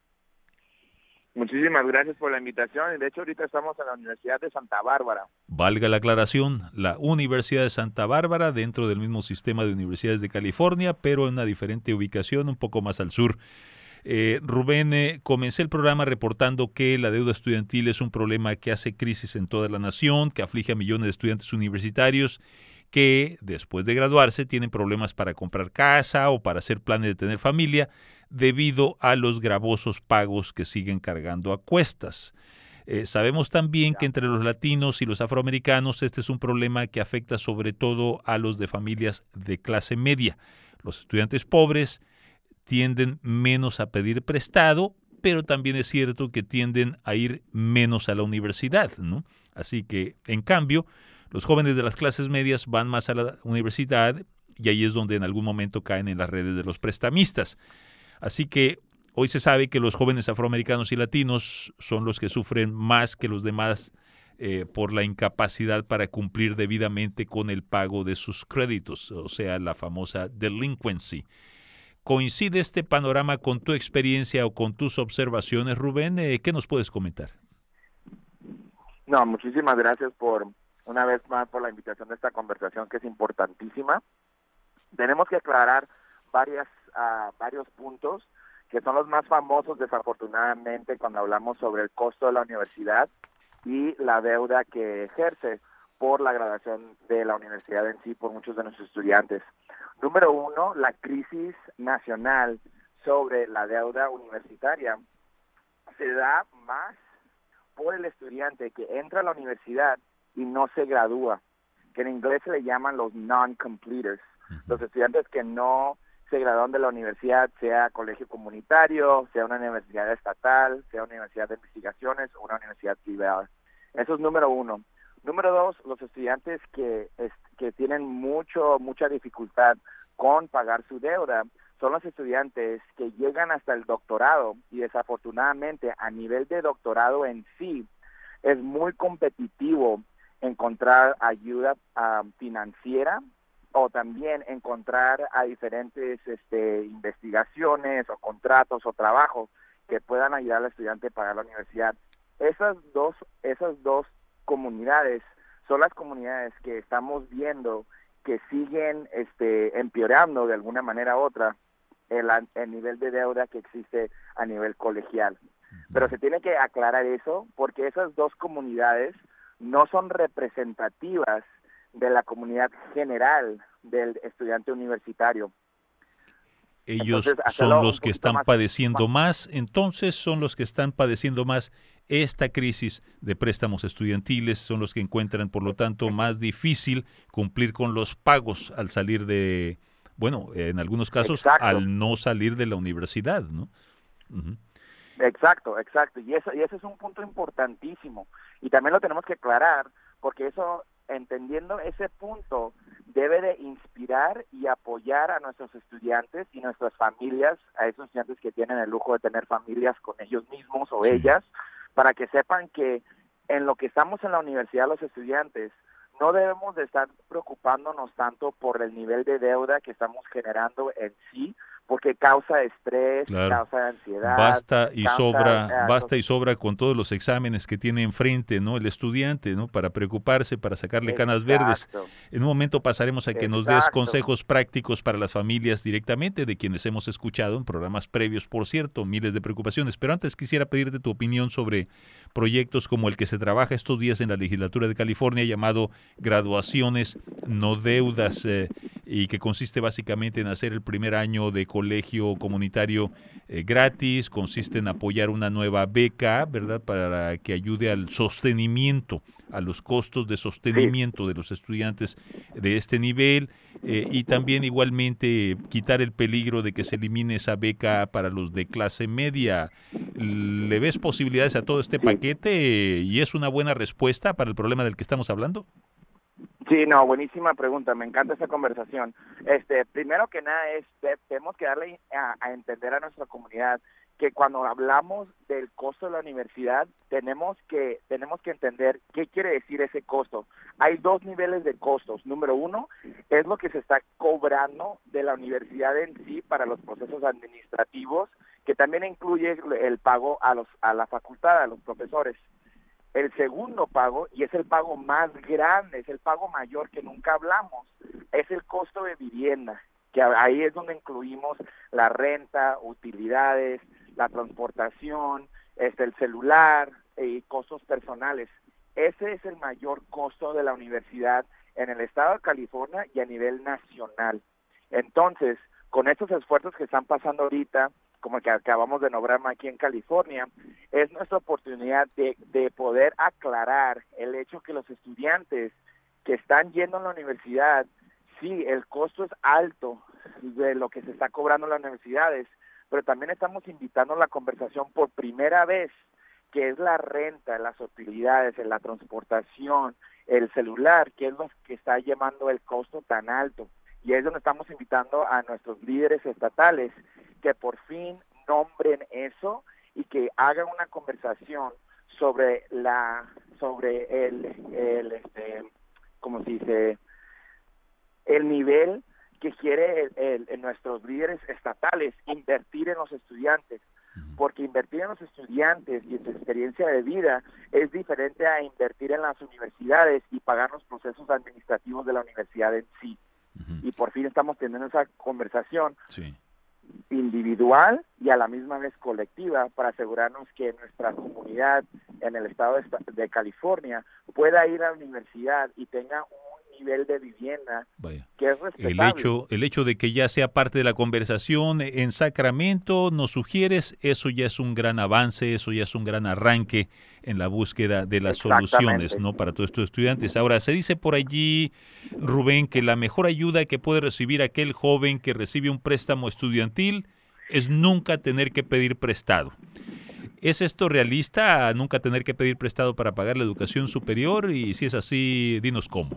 Muchísimas gracias por la invitación. De hecho, ahorita estamos en la Universidad de Santa Bárbara. Valga la aclaración, la Universidad de Santa Bárbara, dentro del mismo sistema de universidades de California, pero en una diferente ubicación, un poco más al sur. Eh, Rubén, eh, comencé el programa reportando que la deuda estudiantil es un problema que hace crisis en toda la nación, que aflige a millones de estudiantes universitarios que después de graduarse tienen problemas para comprar casa o para hacer planes de tener familia debido a los gravosos pagos que siguen cargando a cuestas. Eh, sabemos también que entre los latinos y los afroamericanos este es un problema que afecta sobre todo a los de familias de clase media. Los estudiantes pobres tienden menos a pedir prestado, pero también es cierto que tienden a ir menos a la universidad, ¿no? Así que, en cambio, los jóvenes de las clases medias van más a la universidad y ahí es donde en algún momento caen en las redes de los prestamistas. Así que hoy se sabe que los jóvenes afroamericanos y latinos son los que sufren más que los demás eh, por la incapacidad para cumplir debidamente con el pago de sus créditos, o sea, la famosa delinquency. ¿Coincide este panorama con tu experiencia o con tus observaciones, Rubén? Eh, ¿Qué nos puedes comentar? No, muchísimas gracias por una vez más por la invitación de esta conversación que es importantísima. Tenemos que aclarar varias uh, varios puntos que son los más famosos desafortunadamente cuando hablamos sobre el costo de la universidad y la deuda que ejerce por la graduación de la universidad en sí por muchos de nuestros estudiantes. Número uno, la crisis nacional sobre la deuda universitaria se da más por el estudiante que entra a la universidad y no se gradúa, que en inglés se le llaman los non-completers, uh-huh. Los estudiantes que no se gradúan de la universidad, sea colegio comunitario, sea una universidad estatal, sea una universidad de investigaciones o una universidad privada. Eso es número uno. Número dos, los estudiantes que, es, que tienen mucho mucha dificultad con pagar su deuda son los estudiantes que llegan hasta el doctorado y desafortunadamente a nivel de doctorado en sí es muy competitivo encontrar ayuda um, financiera o también encontrar a diferentes este, investigaciones o contratos o trabajos que puedan ayudar al estudiante a pagar la universidad. Esas dos, esas dos comunidades son las comunidades que estamos viendo que siguen este, empeorando de alguna manera u otra el, el nivel de deuda que existe a nivel colegial. Pero se tiene que aclarar eso porque esas dos comunidades no son representativas de la comunidad general del estudiante universitario. Ellos entonces, son los que están más, padeciendo más, entonces son los que están padeciendo más esta crisis de préstamos estudiantiles, son los que encuentran, por lo tanto, más difícil cumplir con los pagos al salir de, bueno, en algunos casos, exacto. Al no salir de la universidad, ¿no? Uh-huh. Exacto, exacto, y eso, y ese es un punto importantísimo, y también lo tenemos que aclarar, porque eso, entendiendo ese punto, debe de inspirar y apoyar a nuestros estudiantes y nuestras familias, a esos estudiantes que tienen el lujo de tener familias con ellos mismos o sí. ellas, para que sepan que en lo que estamos en la universidad los estudiantes, no debemos de estar preocupándonos tanto por el nivel de deuda que estamos generando en sí, porque causa estrés, claro. Causa ansiedad. Basta y causa, sobra, uh, basta y sobra con todos los exámenes que tiene enfrente, ¿no? El estudiante, ¿no? Para preocuparse, para sacarle Exacto. Canas verdes. En un momento pasaremos a que Exacto. Nos des consejos prácticos para las familias directamente, de quienes hemos escuchado en programas previos, por cierto, miles de preocupaciones. Pero antes quisiera pedirte tu opinión sobre proyectos como el que se trabaja estos días en la legislatura de California, llamado Graduaciones No Deudas, eh, y que consiste básicamente en hacer el primer año de colegio comunitario eh, gratis, consiste en apoyar una nueva beca, ¿verdad?, para que ayude al sostenimiento, a los costos de sostenimiento de los estudiantes de este nivel, eh, y también igualmente quitar el peligro de que se elimine esa beca para los de clase media. ¿Le ves posibilidades a todo este paquete y es una buena respuesta para el problema del que estamos hablando? Sí, no, buenísima pregunta, me encanta esa conversación. Este, primero que nada es, tenemos que darle a, a entender a nuestra comunidad que cuando hablamos del costo de la universidad, tenemos que, tenemos que entender qué quiere decir ese costo. Hay dos niveles de costos. Número uno, es lo que se está cobrando de la universidad en sí para los procesos administrativos, que también incluye el pago a los, a la facultad, a los profesores. El segundo pago, y es el pago más grande, es el pago mayor que nunca hablamos, es el costo de vivienda, que ahí es donde incluimos la renta, utilidades, la transportación, este, el celular y costos personales. Ese es el mayor costo de la universidad en el estado de California y a nivel nacional. Entonces, con estos esfuerzos que están pasando ahorita, como el que acabamos de nombrar aquí en California, es nuestra oportunidad de, de poder aclarar el hecho que los estudiantes que están yendo a la universidad, sí, el costo es alto de lo que se está cobrando en las universidades, pero también estamos invitando a la conversación por primera vez, que es la renta, las utilidades, la transportación, el celular, que es lo que está llevando el costo tan alto. Y es donde estamos invitando a nuestros líderes estatales que por fin nombren eso y que hagan una conversación sobre la sobre el el este como se dice el nivel que quiere el, el, el, nuestros líderes estatales invertir en los estudiantes, porque invertir en los estudiantes y en su experiencia de vida es diferente a invertir en las universidades y pagar los procesos administrativos de la universidad en sí. Uh-huh. Y por fin estamos teniendo esa conversación sí. individual y a la misma vez colectiva para asegurarnos que nuestra comunidad en el estado de, de California pueda ir a la universidad y tenga un nivel de vivienda Vaya. que es respetable. El hecho, el hecho de que ya sea parte de la conversación en Sacramento, nos sugieres, eso ya es un gran avance, eso ya es un gran arranque en la búsqueda de las soluciones, ¿no? Para todos estos estudiantes. Ahora, se dice por allí, Rubén, que la mejor ayuda que puede recibir aquel joven que recibe un préstamo estudiantil es nunca tener que pedir prestado. ¿Es esto realista, nunca tener que pedir prestado para pagar la educación superior? Y si es así, dinos cómo.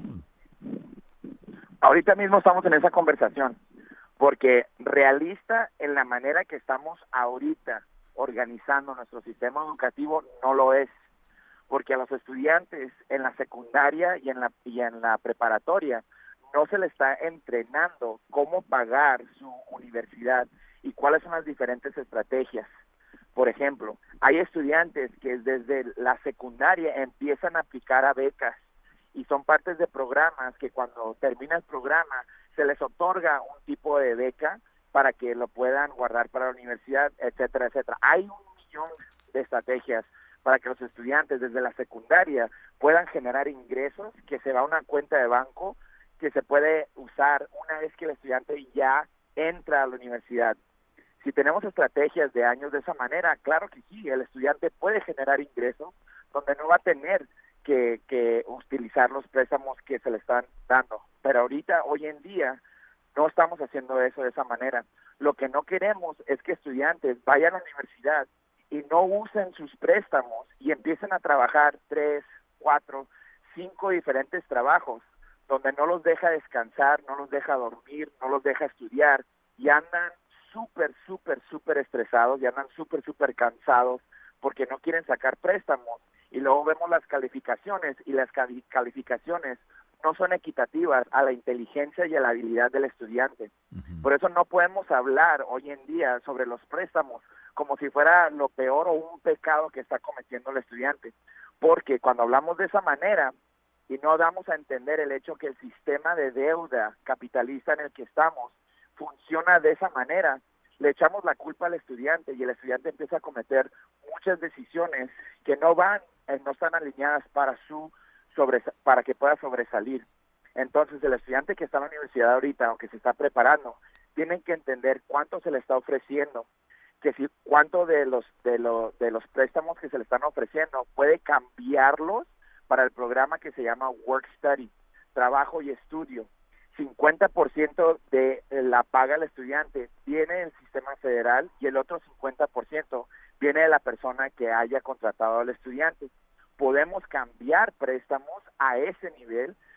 Ahorita mismo estamos en esa conversación, porque realista en la manera que estamos ahorita organizando nuestro sistema educativo no lo es, porque a los estudiantes en la secundaria y en la, y en la preparatoria no se les está entrenando cómo pagar su universidad y cuáles son las diferentes estrategias. Por ejemplo, hay estudiantes que desde la secundaria empiezan a aplicar a becas y son partes de programas que cuando termina el programa se les otorga un tipo de beca para que lo puedan guardar para la universidad, etcétera, etcétera. Hay un millón de estrategias para que los estudiantes desde la secundaria puedan generar ingresos, que se va a una cuenta de banco que se puede usar una vez que el estudiante ya entra a la universidad. Si tenemos estrategias de años de esa manera, claro que sí, el estudiante puede generar ingresos donde no va a tener que, que utilizar los préstamos que se le están dando. Pero ahorita, hoy en día, no estamos haciendo eso de esa manera. Lo que no queremos es que estudiantes vayan a la universidad y no usen sus préstamos y empiecen a trabajar tres, cuatro, cinco diferentes trabajos, donde no los deja descansar, no los deja dormir, no los deja estudiar y andan súper, súper, súper estresados y andan súper, súper cansados porque no quieren sacar préstamos. Y luego vemos las calificaciones y las calificaciones no son equitativas a la inteligencia y a la habilidad del estudiante. Uh-huh. Por eso no podemos hablar hoy en día sobre los préstamos como si fuera lo peor o un pecado que está cometiendo el estudiante. Porque cuando hablamos de esa manera y no damos a entender el hecho que el sistema de deuda capitalista en el que estamos funciona de esa manera, le echamos la culpa al estudiante y el estudiante empieza a cometer muchas decisiones que no van, eh, no están alineadas para su sobre, para que pueda sobresalir. Entonces el estudiante que está en la universidad ahorita o que se está preparando, tienen que entender cuánto se le está ofreciendo, que si cuánto de los de los de los préstamos que se le están ofreciendo puede cambiarlos para el programa que se llama Work Study, trabajo y estudio. cincuenta por ciento de la paga del estudiante viene del sistema federal y el otro cincuenta por ciento viene de la persona que haya contratado al estudiante. Podemos cambiar préstamos a ese nivel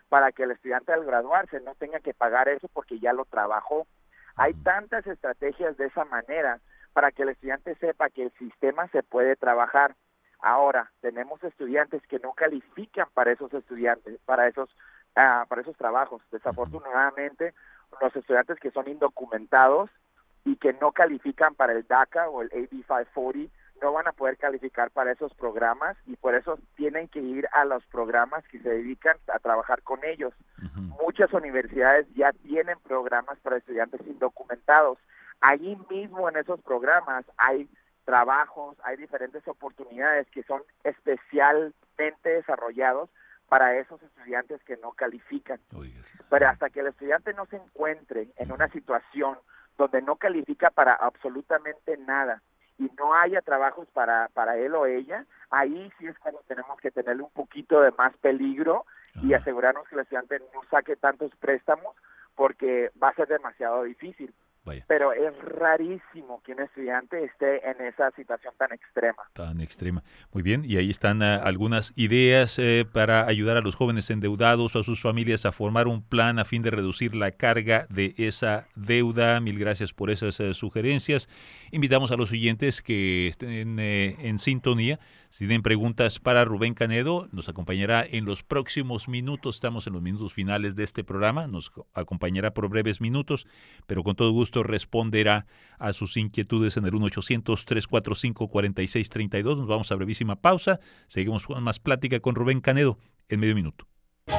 para que el estudiante al graduarse no tenga que pagar eso porque ya lo trabajó. Hay tantas estrategias de esa manera para que el estudiante sepa que el sistema se puede trabajar. Ahora, tenemos estudiantes que no califican para esos estudiantes, para esos, uh, para esos trabajos. Desafortunadamente, los estudiantes que son indocumentados y que no califican para el DACA o el A B quinientos cuarenta no van a poder calificar para esos programas y por eso tienen que ir a los programas que se dedican a trabajar con ellos. Uh-huh. Muchas universidades ya tienen programas para estudiantes indocumentados. Allí mismo en esos programas hay trabajos, hay diferentes oportunidades que son especialmente desarrollados para esos estudiantes que no califican. Oiga. Pero hasta que el estudiante no se encuentre en una situación donde no califica para absolutamente nada y no haya trabajos para, para él o ella, ahí sí es cuando tenemos que tenerle un poquito de más peligro y asegurarnos que el estudiante no saque tantos préstamos porque va a ser demasiado difícil. Vaya. Pero es rarísimo que un estudiante esté en esa situación tan extrema. Tan extrema. Muy bien, y ahí están uh, algunas ideas eh, para ayudar a los jóvenes endeudados o a sus familias a formar un plan a fin de reducir la carga de esa deuda. Mil gracias por esas uh, sugerencias. Invitamos a los oyentes que estén eh, en sintonía. Si tienen preguntas para Rubén Canedo, nos acompañará en los próximos minutos. Estamos en los minutos finales de este programa. Nos acompañará por breves minutos, pero con todo gusto responderá a sus inquietudes en el uno ochocientos, trescientos cuarenta y cinco, cuarenta y seis treinta y dos. Nos vamos a brevísima pausa. Seguimos con más plática con Rubén Canedo en medio minuto.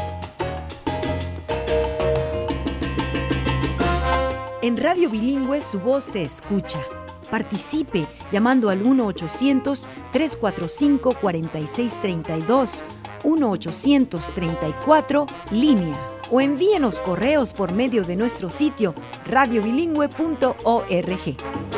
En Radio Bilingüe su voz se escucha. Participe llamando al uno ochocientos, trescientos cuarenta y cinco, cuarenta y seis treinta y dos, uno ochocientos treinta y cuatro, línea, o envíenos correos por medio de nuestro sitio radio bilingüe punto org.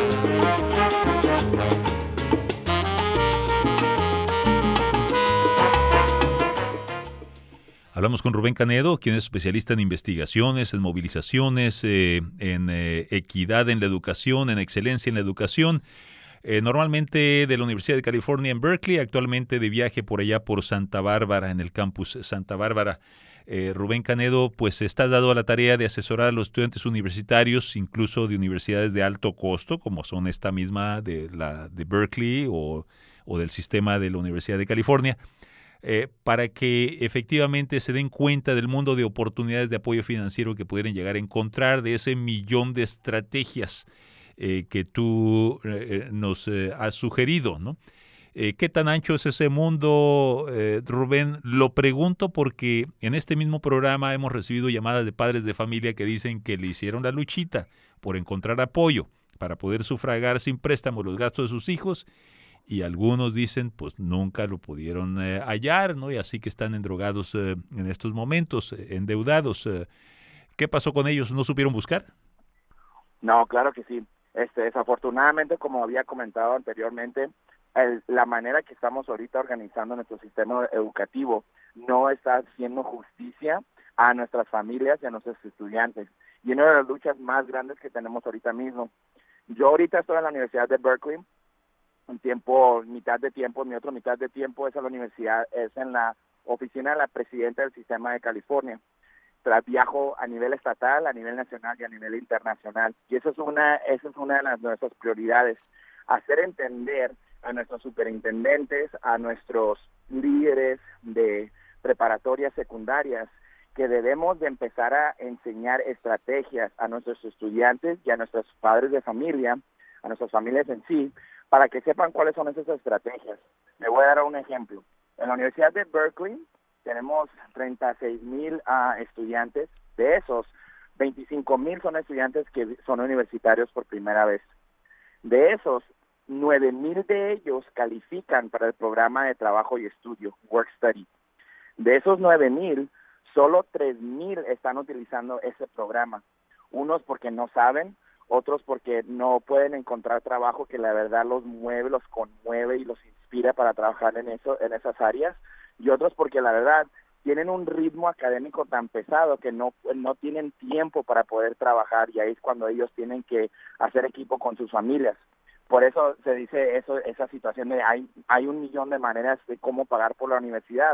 Hablamos con Rubén Canedo, quien es especialista en investigaciones, en movilizaciones, eh, en eh, equidad en la educación, en excelencia en la educación. Eh, normalmente de la Universidad de California en Berkeley, actualmente de viaje por allá por Santa Bárbara, en el campus Santa Bárbara. Eh, Rubén Canedo, pues está dado a la tarea de asesorar a los estudiantes universitarios, incluso de universidades de alto costo, como son esta misma de la de Berkeley o, o del sistema de la Universidad de California, eh, para que efectivamente se den cuenta del mundo de oportunidades de apoyo financiero que pudieran llegar a encontrar, de ese millón de estrategias eh, que tú eh, nos eh, has sugerido, ¿no? Eh, ¿Qué tan ancho es ese mundo, eh, Rubén? Lo pregunto porque en este mismo programa hemos recibido llamadas de padres de familia que dicen que le hicieron la luchita por encontrar apoyo para poder sufragar sin préstamo los gastos de sus hijos, y algunos dicen pues nunca lo pudieron eh, hallar, ¿no? Y así que están endrogados eh, en estos momentos, eh, endeudados. Eh. ¿Qué pasó con ellos? ¿No supieron buscar? No, claro que sí. Este, desafortunadamente, como había comentado anteriormente, El, la manera que estamos ahorita organizando nuestro sistema educativo no está haciendo justicia a nuestras familias y a nuestros estudiantes. Y una de las luchas más grandes que tenemos ahorita mismo. Yo ahorita estoy en la Universidad de Berkeley, un tiempo, mitad de tiempo, mi otra mitad de tiempo es en la universidad, es en la oficina de la presidenta del sistema de California. Tras viajo a nivel estatal, a nivel nacional y a nivel internacional. Y eso es una, esa es una de las, nuestras prioridades, hacer entender a nuestros superintendentes, a nuestros líderes de preparatorias secundarias, que debemos de empezar a enseñar estrategias a nuestros estudiantes y a nuestros padres de familia, a nuestras familias en sí, para que sepan cuáles son esas estrategias. Le voy a dar un ejemplo. En la Universidad de Berkeley tenemos treinta y seis mil uh, estudiantes. De esos, veinticinco mil son estudiantes que son universitarios por primera vez. De esos, nueve mil de ellos califican para el programa de trabajo y estudio, Work Study. De esos nueve mil, solo tres mil están utilizando ese programa. Unos porque no saben, otros porque no pueden encontrar trabajo que la verdad los mueve, los conmueve y los inspira para trabajar en eso, en esas áreas, y otros porque la verdad tienen un ritmo académico tan pesado que no, no tienen tiempo para poder trabajar, y ahí es cuando ellos tienen que hacer equipo con sus familias. Por eso se dice eso, esa situación de hay, hay un millón de maneras de cómo pagar por la universidad,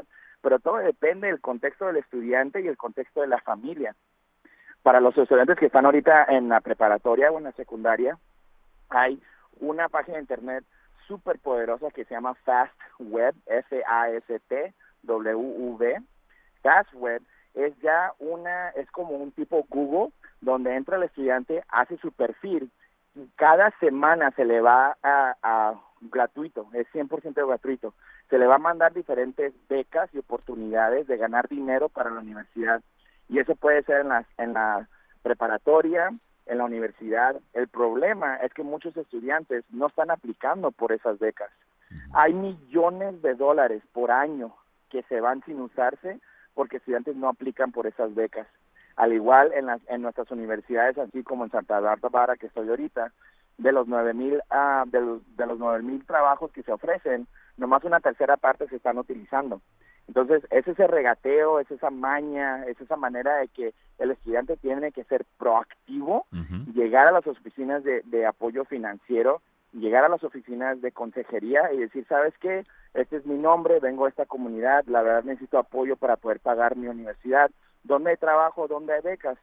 pero todo depende del contexto del estudiante y el contexto de la familia. Para los estudiantes que están ahorita en la preparatoria o en la secundaria, hay una página de internet súper poderosa que se llama FastWeb, F A S T W V. FastWeb es ya una, es como un tipo Google, donde entra el estudiante, hace su perfil, y cada semana se le va a, a gratuito, es cien por ciento gratuito, se le va a mandar diferentes becas y oportunidades de ganar dinero para la universidad, y eso puede ser en la, en la preparatoria, en la universidad. El problema es que muchos estudiantes no están aplicando por esas becas. Hay millones de dólares por año que se van sin usarse porque estudiantes no aplican por esas becas. Al igual en las en nuestras universidades, así como en Santa Bárbara, que estoy ahorita, de los nueve mil uh, de, los, de los nueve mil trabajos que se ofrecen, nomás una tercera parte se están utilizando. Entonces, es ese regateo, es esa maña, es esa manera de que el estudiante tiene que ser proactivo, uh-huh. llegar a las oficinas de, de apoyo financiero, llegar a las oficinas de consejería y decir, ¿sabes qué? Este es mi nombre, vengo a esta comunidad, la verdad necesito apoyo para poder pagar mi universidad. ¿Dónde hay trabajo? ¿Dónde hay becas?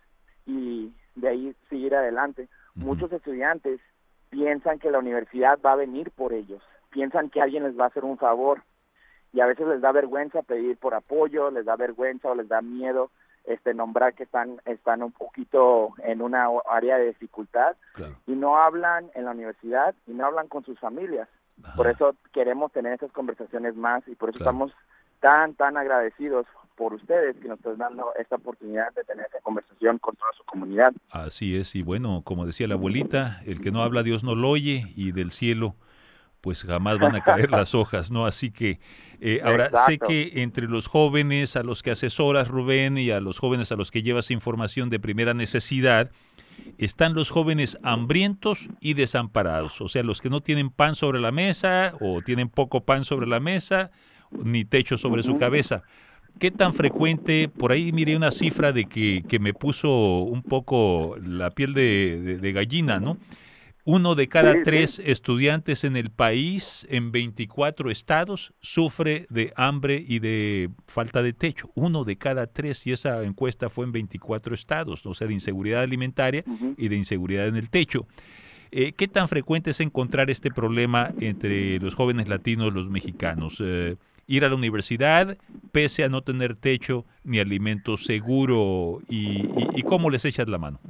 Y de ahí seguir adelante. Uh-huh. Muchos estudiantes piensan que la universidad va a venir por ellos, piensan que alguien les va a hacer un favor, y a veces les da vergüenza pedir por apoyo, les da vergüenza o les da miedo este nombrar que están están un poquito en una área de dificultad, claro. y no hablan en la universidad y no hablan con sus familias. Ajá. Por eso queremos tener esas conversaciones más y por eso claro. estamos tan, tan agradecidos por ustedes que nos están dando esta oportunidad de tener esa conversación con toda su comunidad. Así es, y bueno, como decía la abuelita, el que no habla Dios no lo oye, y del cielo pues jamás van a caer las hojas, ¿no? Así que eh, ahora Exacto. sé que entre los jóvenes a los que asesoras, Rubén, y a los jóvenes a los que llevas información de primera necesidad, están los jóvenes hambrientos y desamparados, o sea, los que no tienen pan sobre la mesa o tienen poco pan sobre la mesa, ni techo sobre uh-huh. su cabeza. ¿Qué tan frecuente? Por ahí miré una cifra de que, que me puso un poco la piel de, de, de gallina, ¿no? Uno de cada sí, tres sí. estudiantes en el país, en veinticuatro estados, sufre de hambre y de falta de techo. Uno de cada tres, y esa encuesta fue en veinticuatro estados, o sea, de inseguridad alimentaria uh-huh. y de inseguridad en el techo. Eh, ¿Qué tan frecuente es encontrar este problema entre los jóvenes latinos, los mexicanos? Eh, ir a la universidad, pese a no tener techo ni alimento seguro, y, y, y ¿cómo les echas la mano?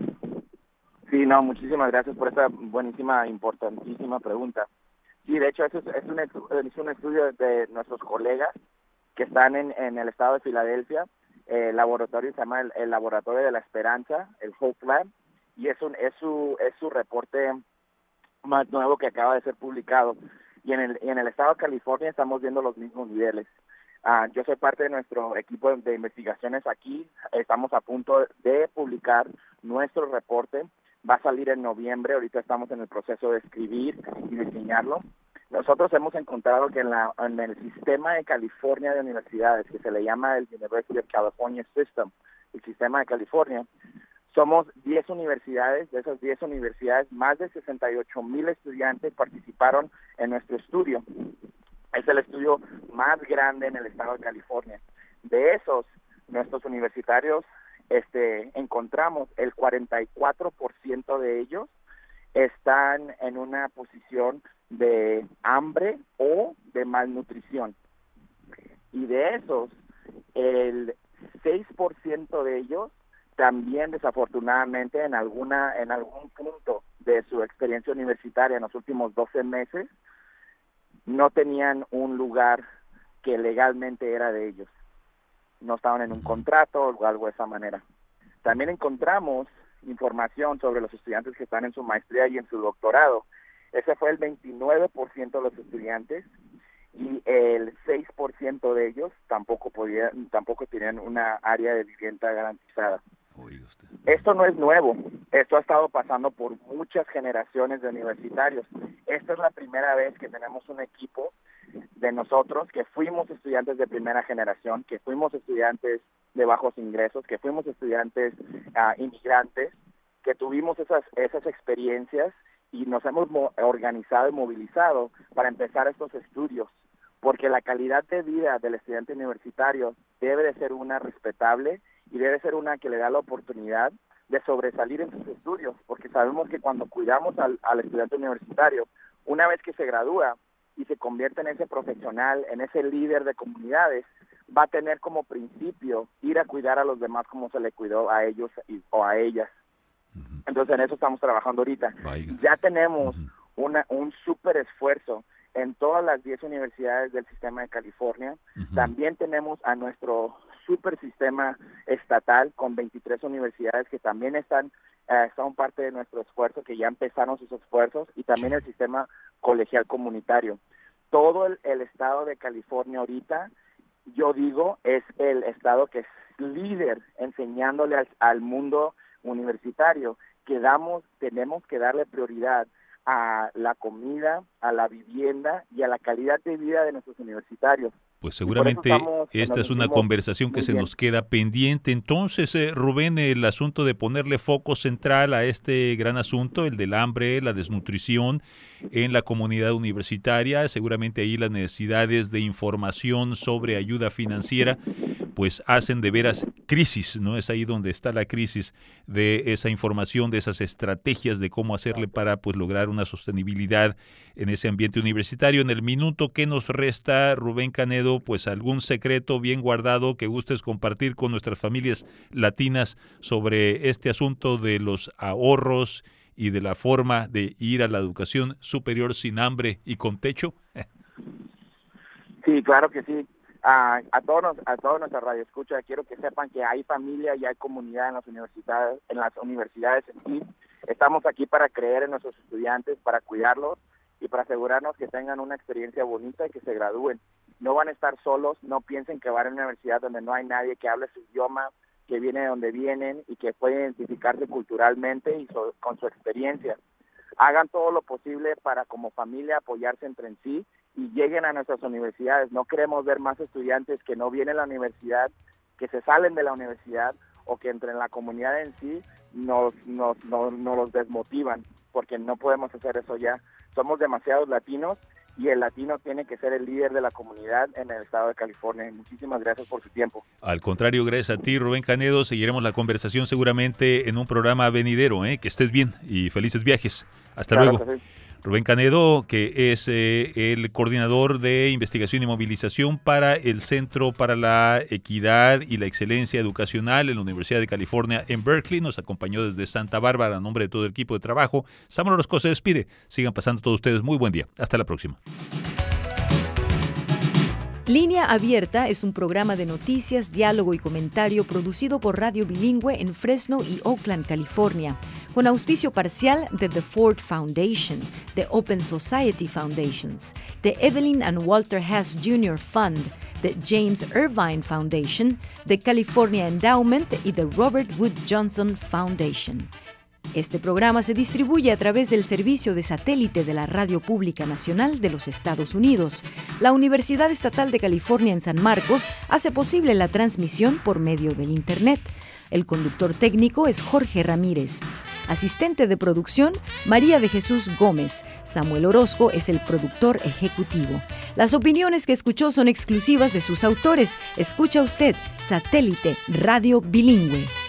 Sí, no, muchísimas gracias por esta buenísima, importantísima pregunta. Sí, de hecho, eso es, es, un, es un estudio de nuestros colegas que están en, en el estado de Filadelfia. El laboratorio se llama el, el Laboratorio de la Esperanza, el Hope Lab, y es, un, es, su, es su reporte más nuevo que acaba de ser publicado. Y en el, y en el estado de California estamos viendo los mismos niveles. Uh, yo soy parte de nuestro equipo de, de investigaciones aquí. Estamos a punto de publicar nuestro reporte. Va a salir en noviembre, ahorita estamos en el proceso de escribir y diseñarlo. Nosotros hemos encontrado que en, la, en el sistema de California de universidades, que se le llama el University of California System, el sistema de California, somos diez universidades. De esas diez universidades, más de sesenta y ocho mil estudiantes participaron en nuestro estudio. Es el estudio más grande en el estado de California. De esos, nuestros universitarios Este, encontramos el cuarenta y cuatro por ciento de ellos están en una posición de hambre o de malnutrición. Y de esos, el seis por ciento de ellos también desafortunadamente en alguna en algún punto de su experiencia universitaria en los últimos doce meses no tenían un lugar que legalmente era de ellos. No estaban en un contrato o algo de esa manera. También encontramos información sobre los estudiantes que están en su maestría y en su doctorado. Ese fue el veintinueve por ciento de los estudiantes y el seis por ciento de ellos tampoco podían, tampoco tenían una área de vivienda garantizada. Oiga usted. Esto no es nuevo. Esto ha estado pasando por muchas generaciones de universitarios. Esta es la primera vez que tenemos un equipo de nosotros que fuimos estudiantes de primera generación, que fuimos estudiantes de bajos ingresos, que fuimos estudiantes uh, inmigrantes, que tuvimos esas esas experiencias y nos hemos mo- organizado y movilizado para empezar estos estudios, porque la calidad de vida del estudiante universitario debe de ser una respetable y debe ser una que le da la oportunidad de sobresalir en sus estudios, porque sabemos que cuando cuidamos al, al estudiante universitario, una vez que se gradúa y se convierte en ese profesional, en ese líder de comunidades, va a tener como principio ir a cuidar a los demás como se le cuidó a ellos y, o a ellas. Uh-huh. Entonces en eso estamos trabajando ahorita. Vaya. Ya tenemos uh-huh. una, un súper esfuerzo en todas las diez universidades del sistema de California. Uh-huh. También tenemos a nuestro super sistema estatal con veintitrés universidades que también están, eh, son parte de nuestro esfuerzo, que ya empezaron sus esfuerzos, y también el sistema colegial comunitario. Todo el, el estado de California ahorita, yo digo, es el estado que es líder enseñándole al, al mundo universitario que damos, tenemos que darle prioridad a la comida, a la vivienda y a la calidad de vida de nuestros universitarios. Pues seguramente esta es una conversación que se nos queda pendiente. Entonces, eh, Rubén, el asunto de ponerle foco central a este gran asunto, el del hambre, la desnutrición en la comunidad universitaria, seguramente ahí las necesidades de información sobre ayuda financiera, pues hacen de veras crisis, ¿no? Es ahí donde está la crisis de esa información, de esas estrategias de cómo hacerle para pues lograr una sostenibilidad en ese ambiente universitario. En el minuto que nos resta, Rubén Canedo, pues algún secreto bien guardado que gustes compartir con nuestras familias latinas sobre este asunto de los ahorros y de la forma de ir a la educación superior sin hambre y con techo. Sí, claro que sí. A, a todos a todos nuestra radio escucha, quiero que sepan que hay familia y hay comunidad en las universidades, en las universidades en sí. Estamos aquí para creer en nuestros estudiantes, para cuidarlos y para asegurarnos que tengan una experiencia bonita y que se gradúen. No van a estar solos, no piensen que van a una universidad donde no hay nadie que hable su idioma, que viene de donde vienen y que puede identificarse culturalmente y so, con su experiencia. Hagan todo lo posible para como familia apoyarse entre en sí y lleguen a nuestras universidades. No queremos ver más estudiantes que no vienen a la universidad, que se salen de la universidad o que entre en la comunidad en sí nos, nos, nos, nos los desmotivan, porque no podemos hacer eso ya. Somos demasiados latinos y el latino tiene que ser el líder de la comunidad en el estado de California. Muchísimas gracias por su tiempo. Al contrario, gracias a ti, Rubén Canedo. Seguiremos la conversación seguramente en un programa venidero. ¿eh? Que estés bien y felices viajes. Hasta claro luego. Rubén Canedo, que es eh, el coordinador de investigación y movilización para el Centro para la Equidad y la Excelencia Educacional en la Universidad de California en Berkeley, nos acompañó desde Santa Bárbara a nombre de todo el equipo de trabajo. Samuel Orozco se despide. Sigan pasando todos ustedes muy buen día. Hasta la próxima. Línea Abierta es un programa de noticias, diálogo y comentario producido por Radio Bilingüe en Fresno y Oakland, California, con auspicio parcial de The Ford Foundation, de Open Society Foundations, de Evelyn and Walter Hess junior Fund, de James Irvine Foundation, de California Endowment y de Robert Wood Johnson Foundation. Este programa se distribuye a través del servicio de satélite de la Radio Pública Nacional de los Estados Unidos. La Universidad Estatal de California en San Marcos hace posible la transmisión por medio del Internet. El conductor técnico es Jorge Ramírez. Asistente de producción, María de Jesús Gómez. Samuel Orozco es el productor ejecutivo. Las opiniones que escuchó son exclusivas de sus autores. Escucha usted Satélite Radio Bilingüe.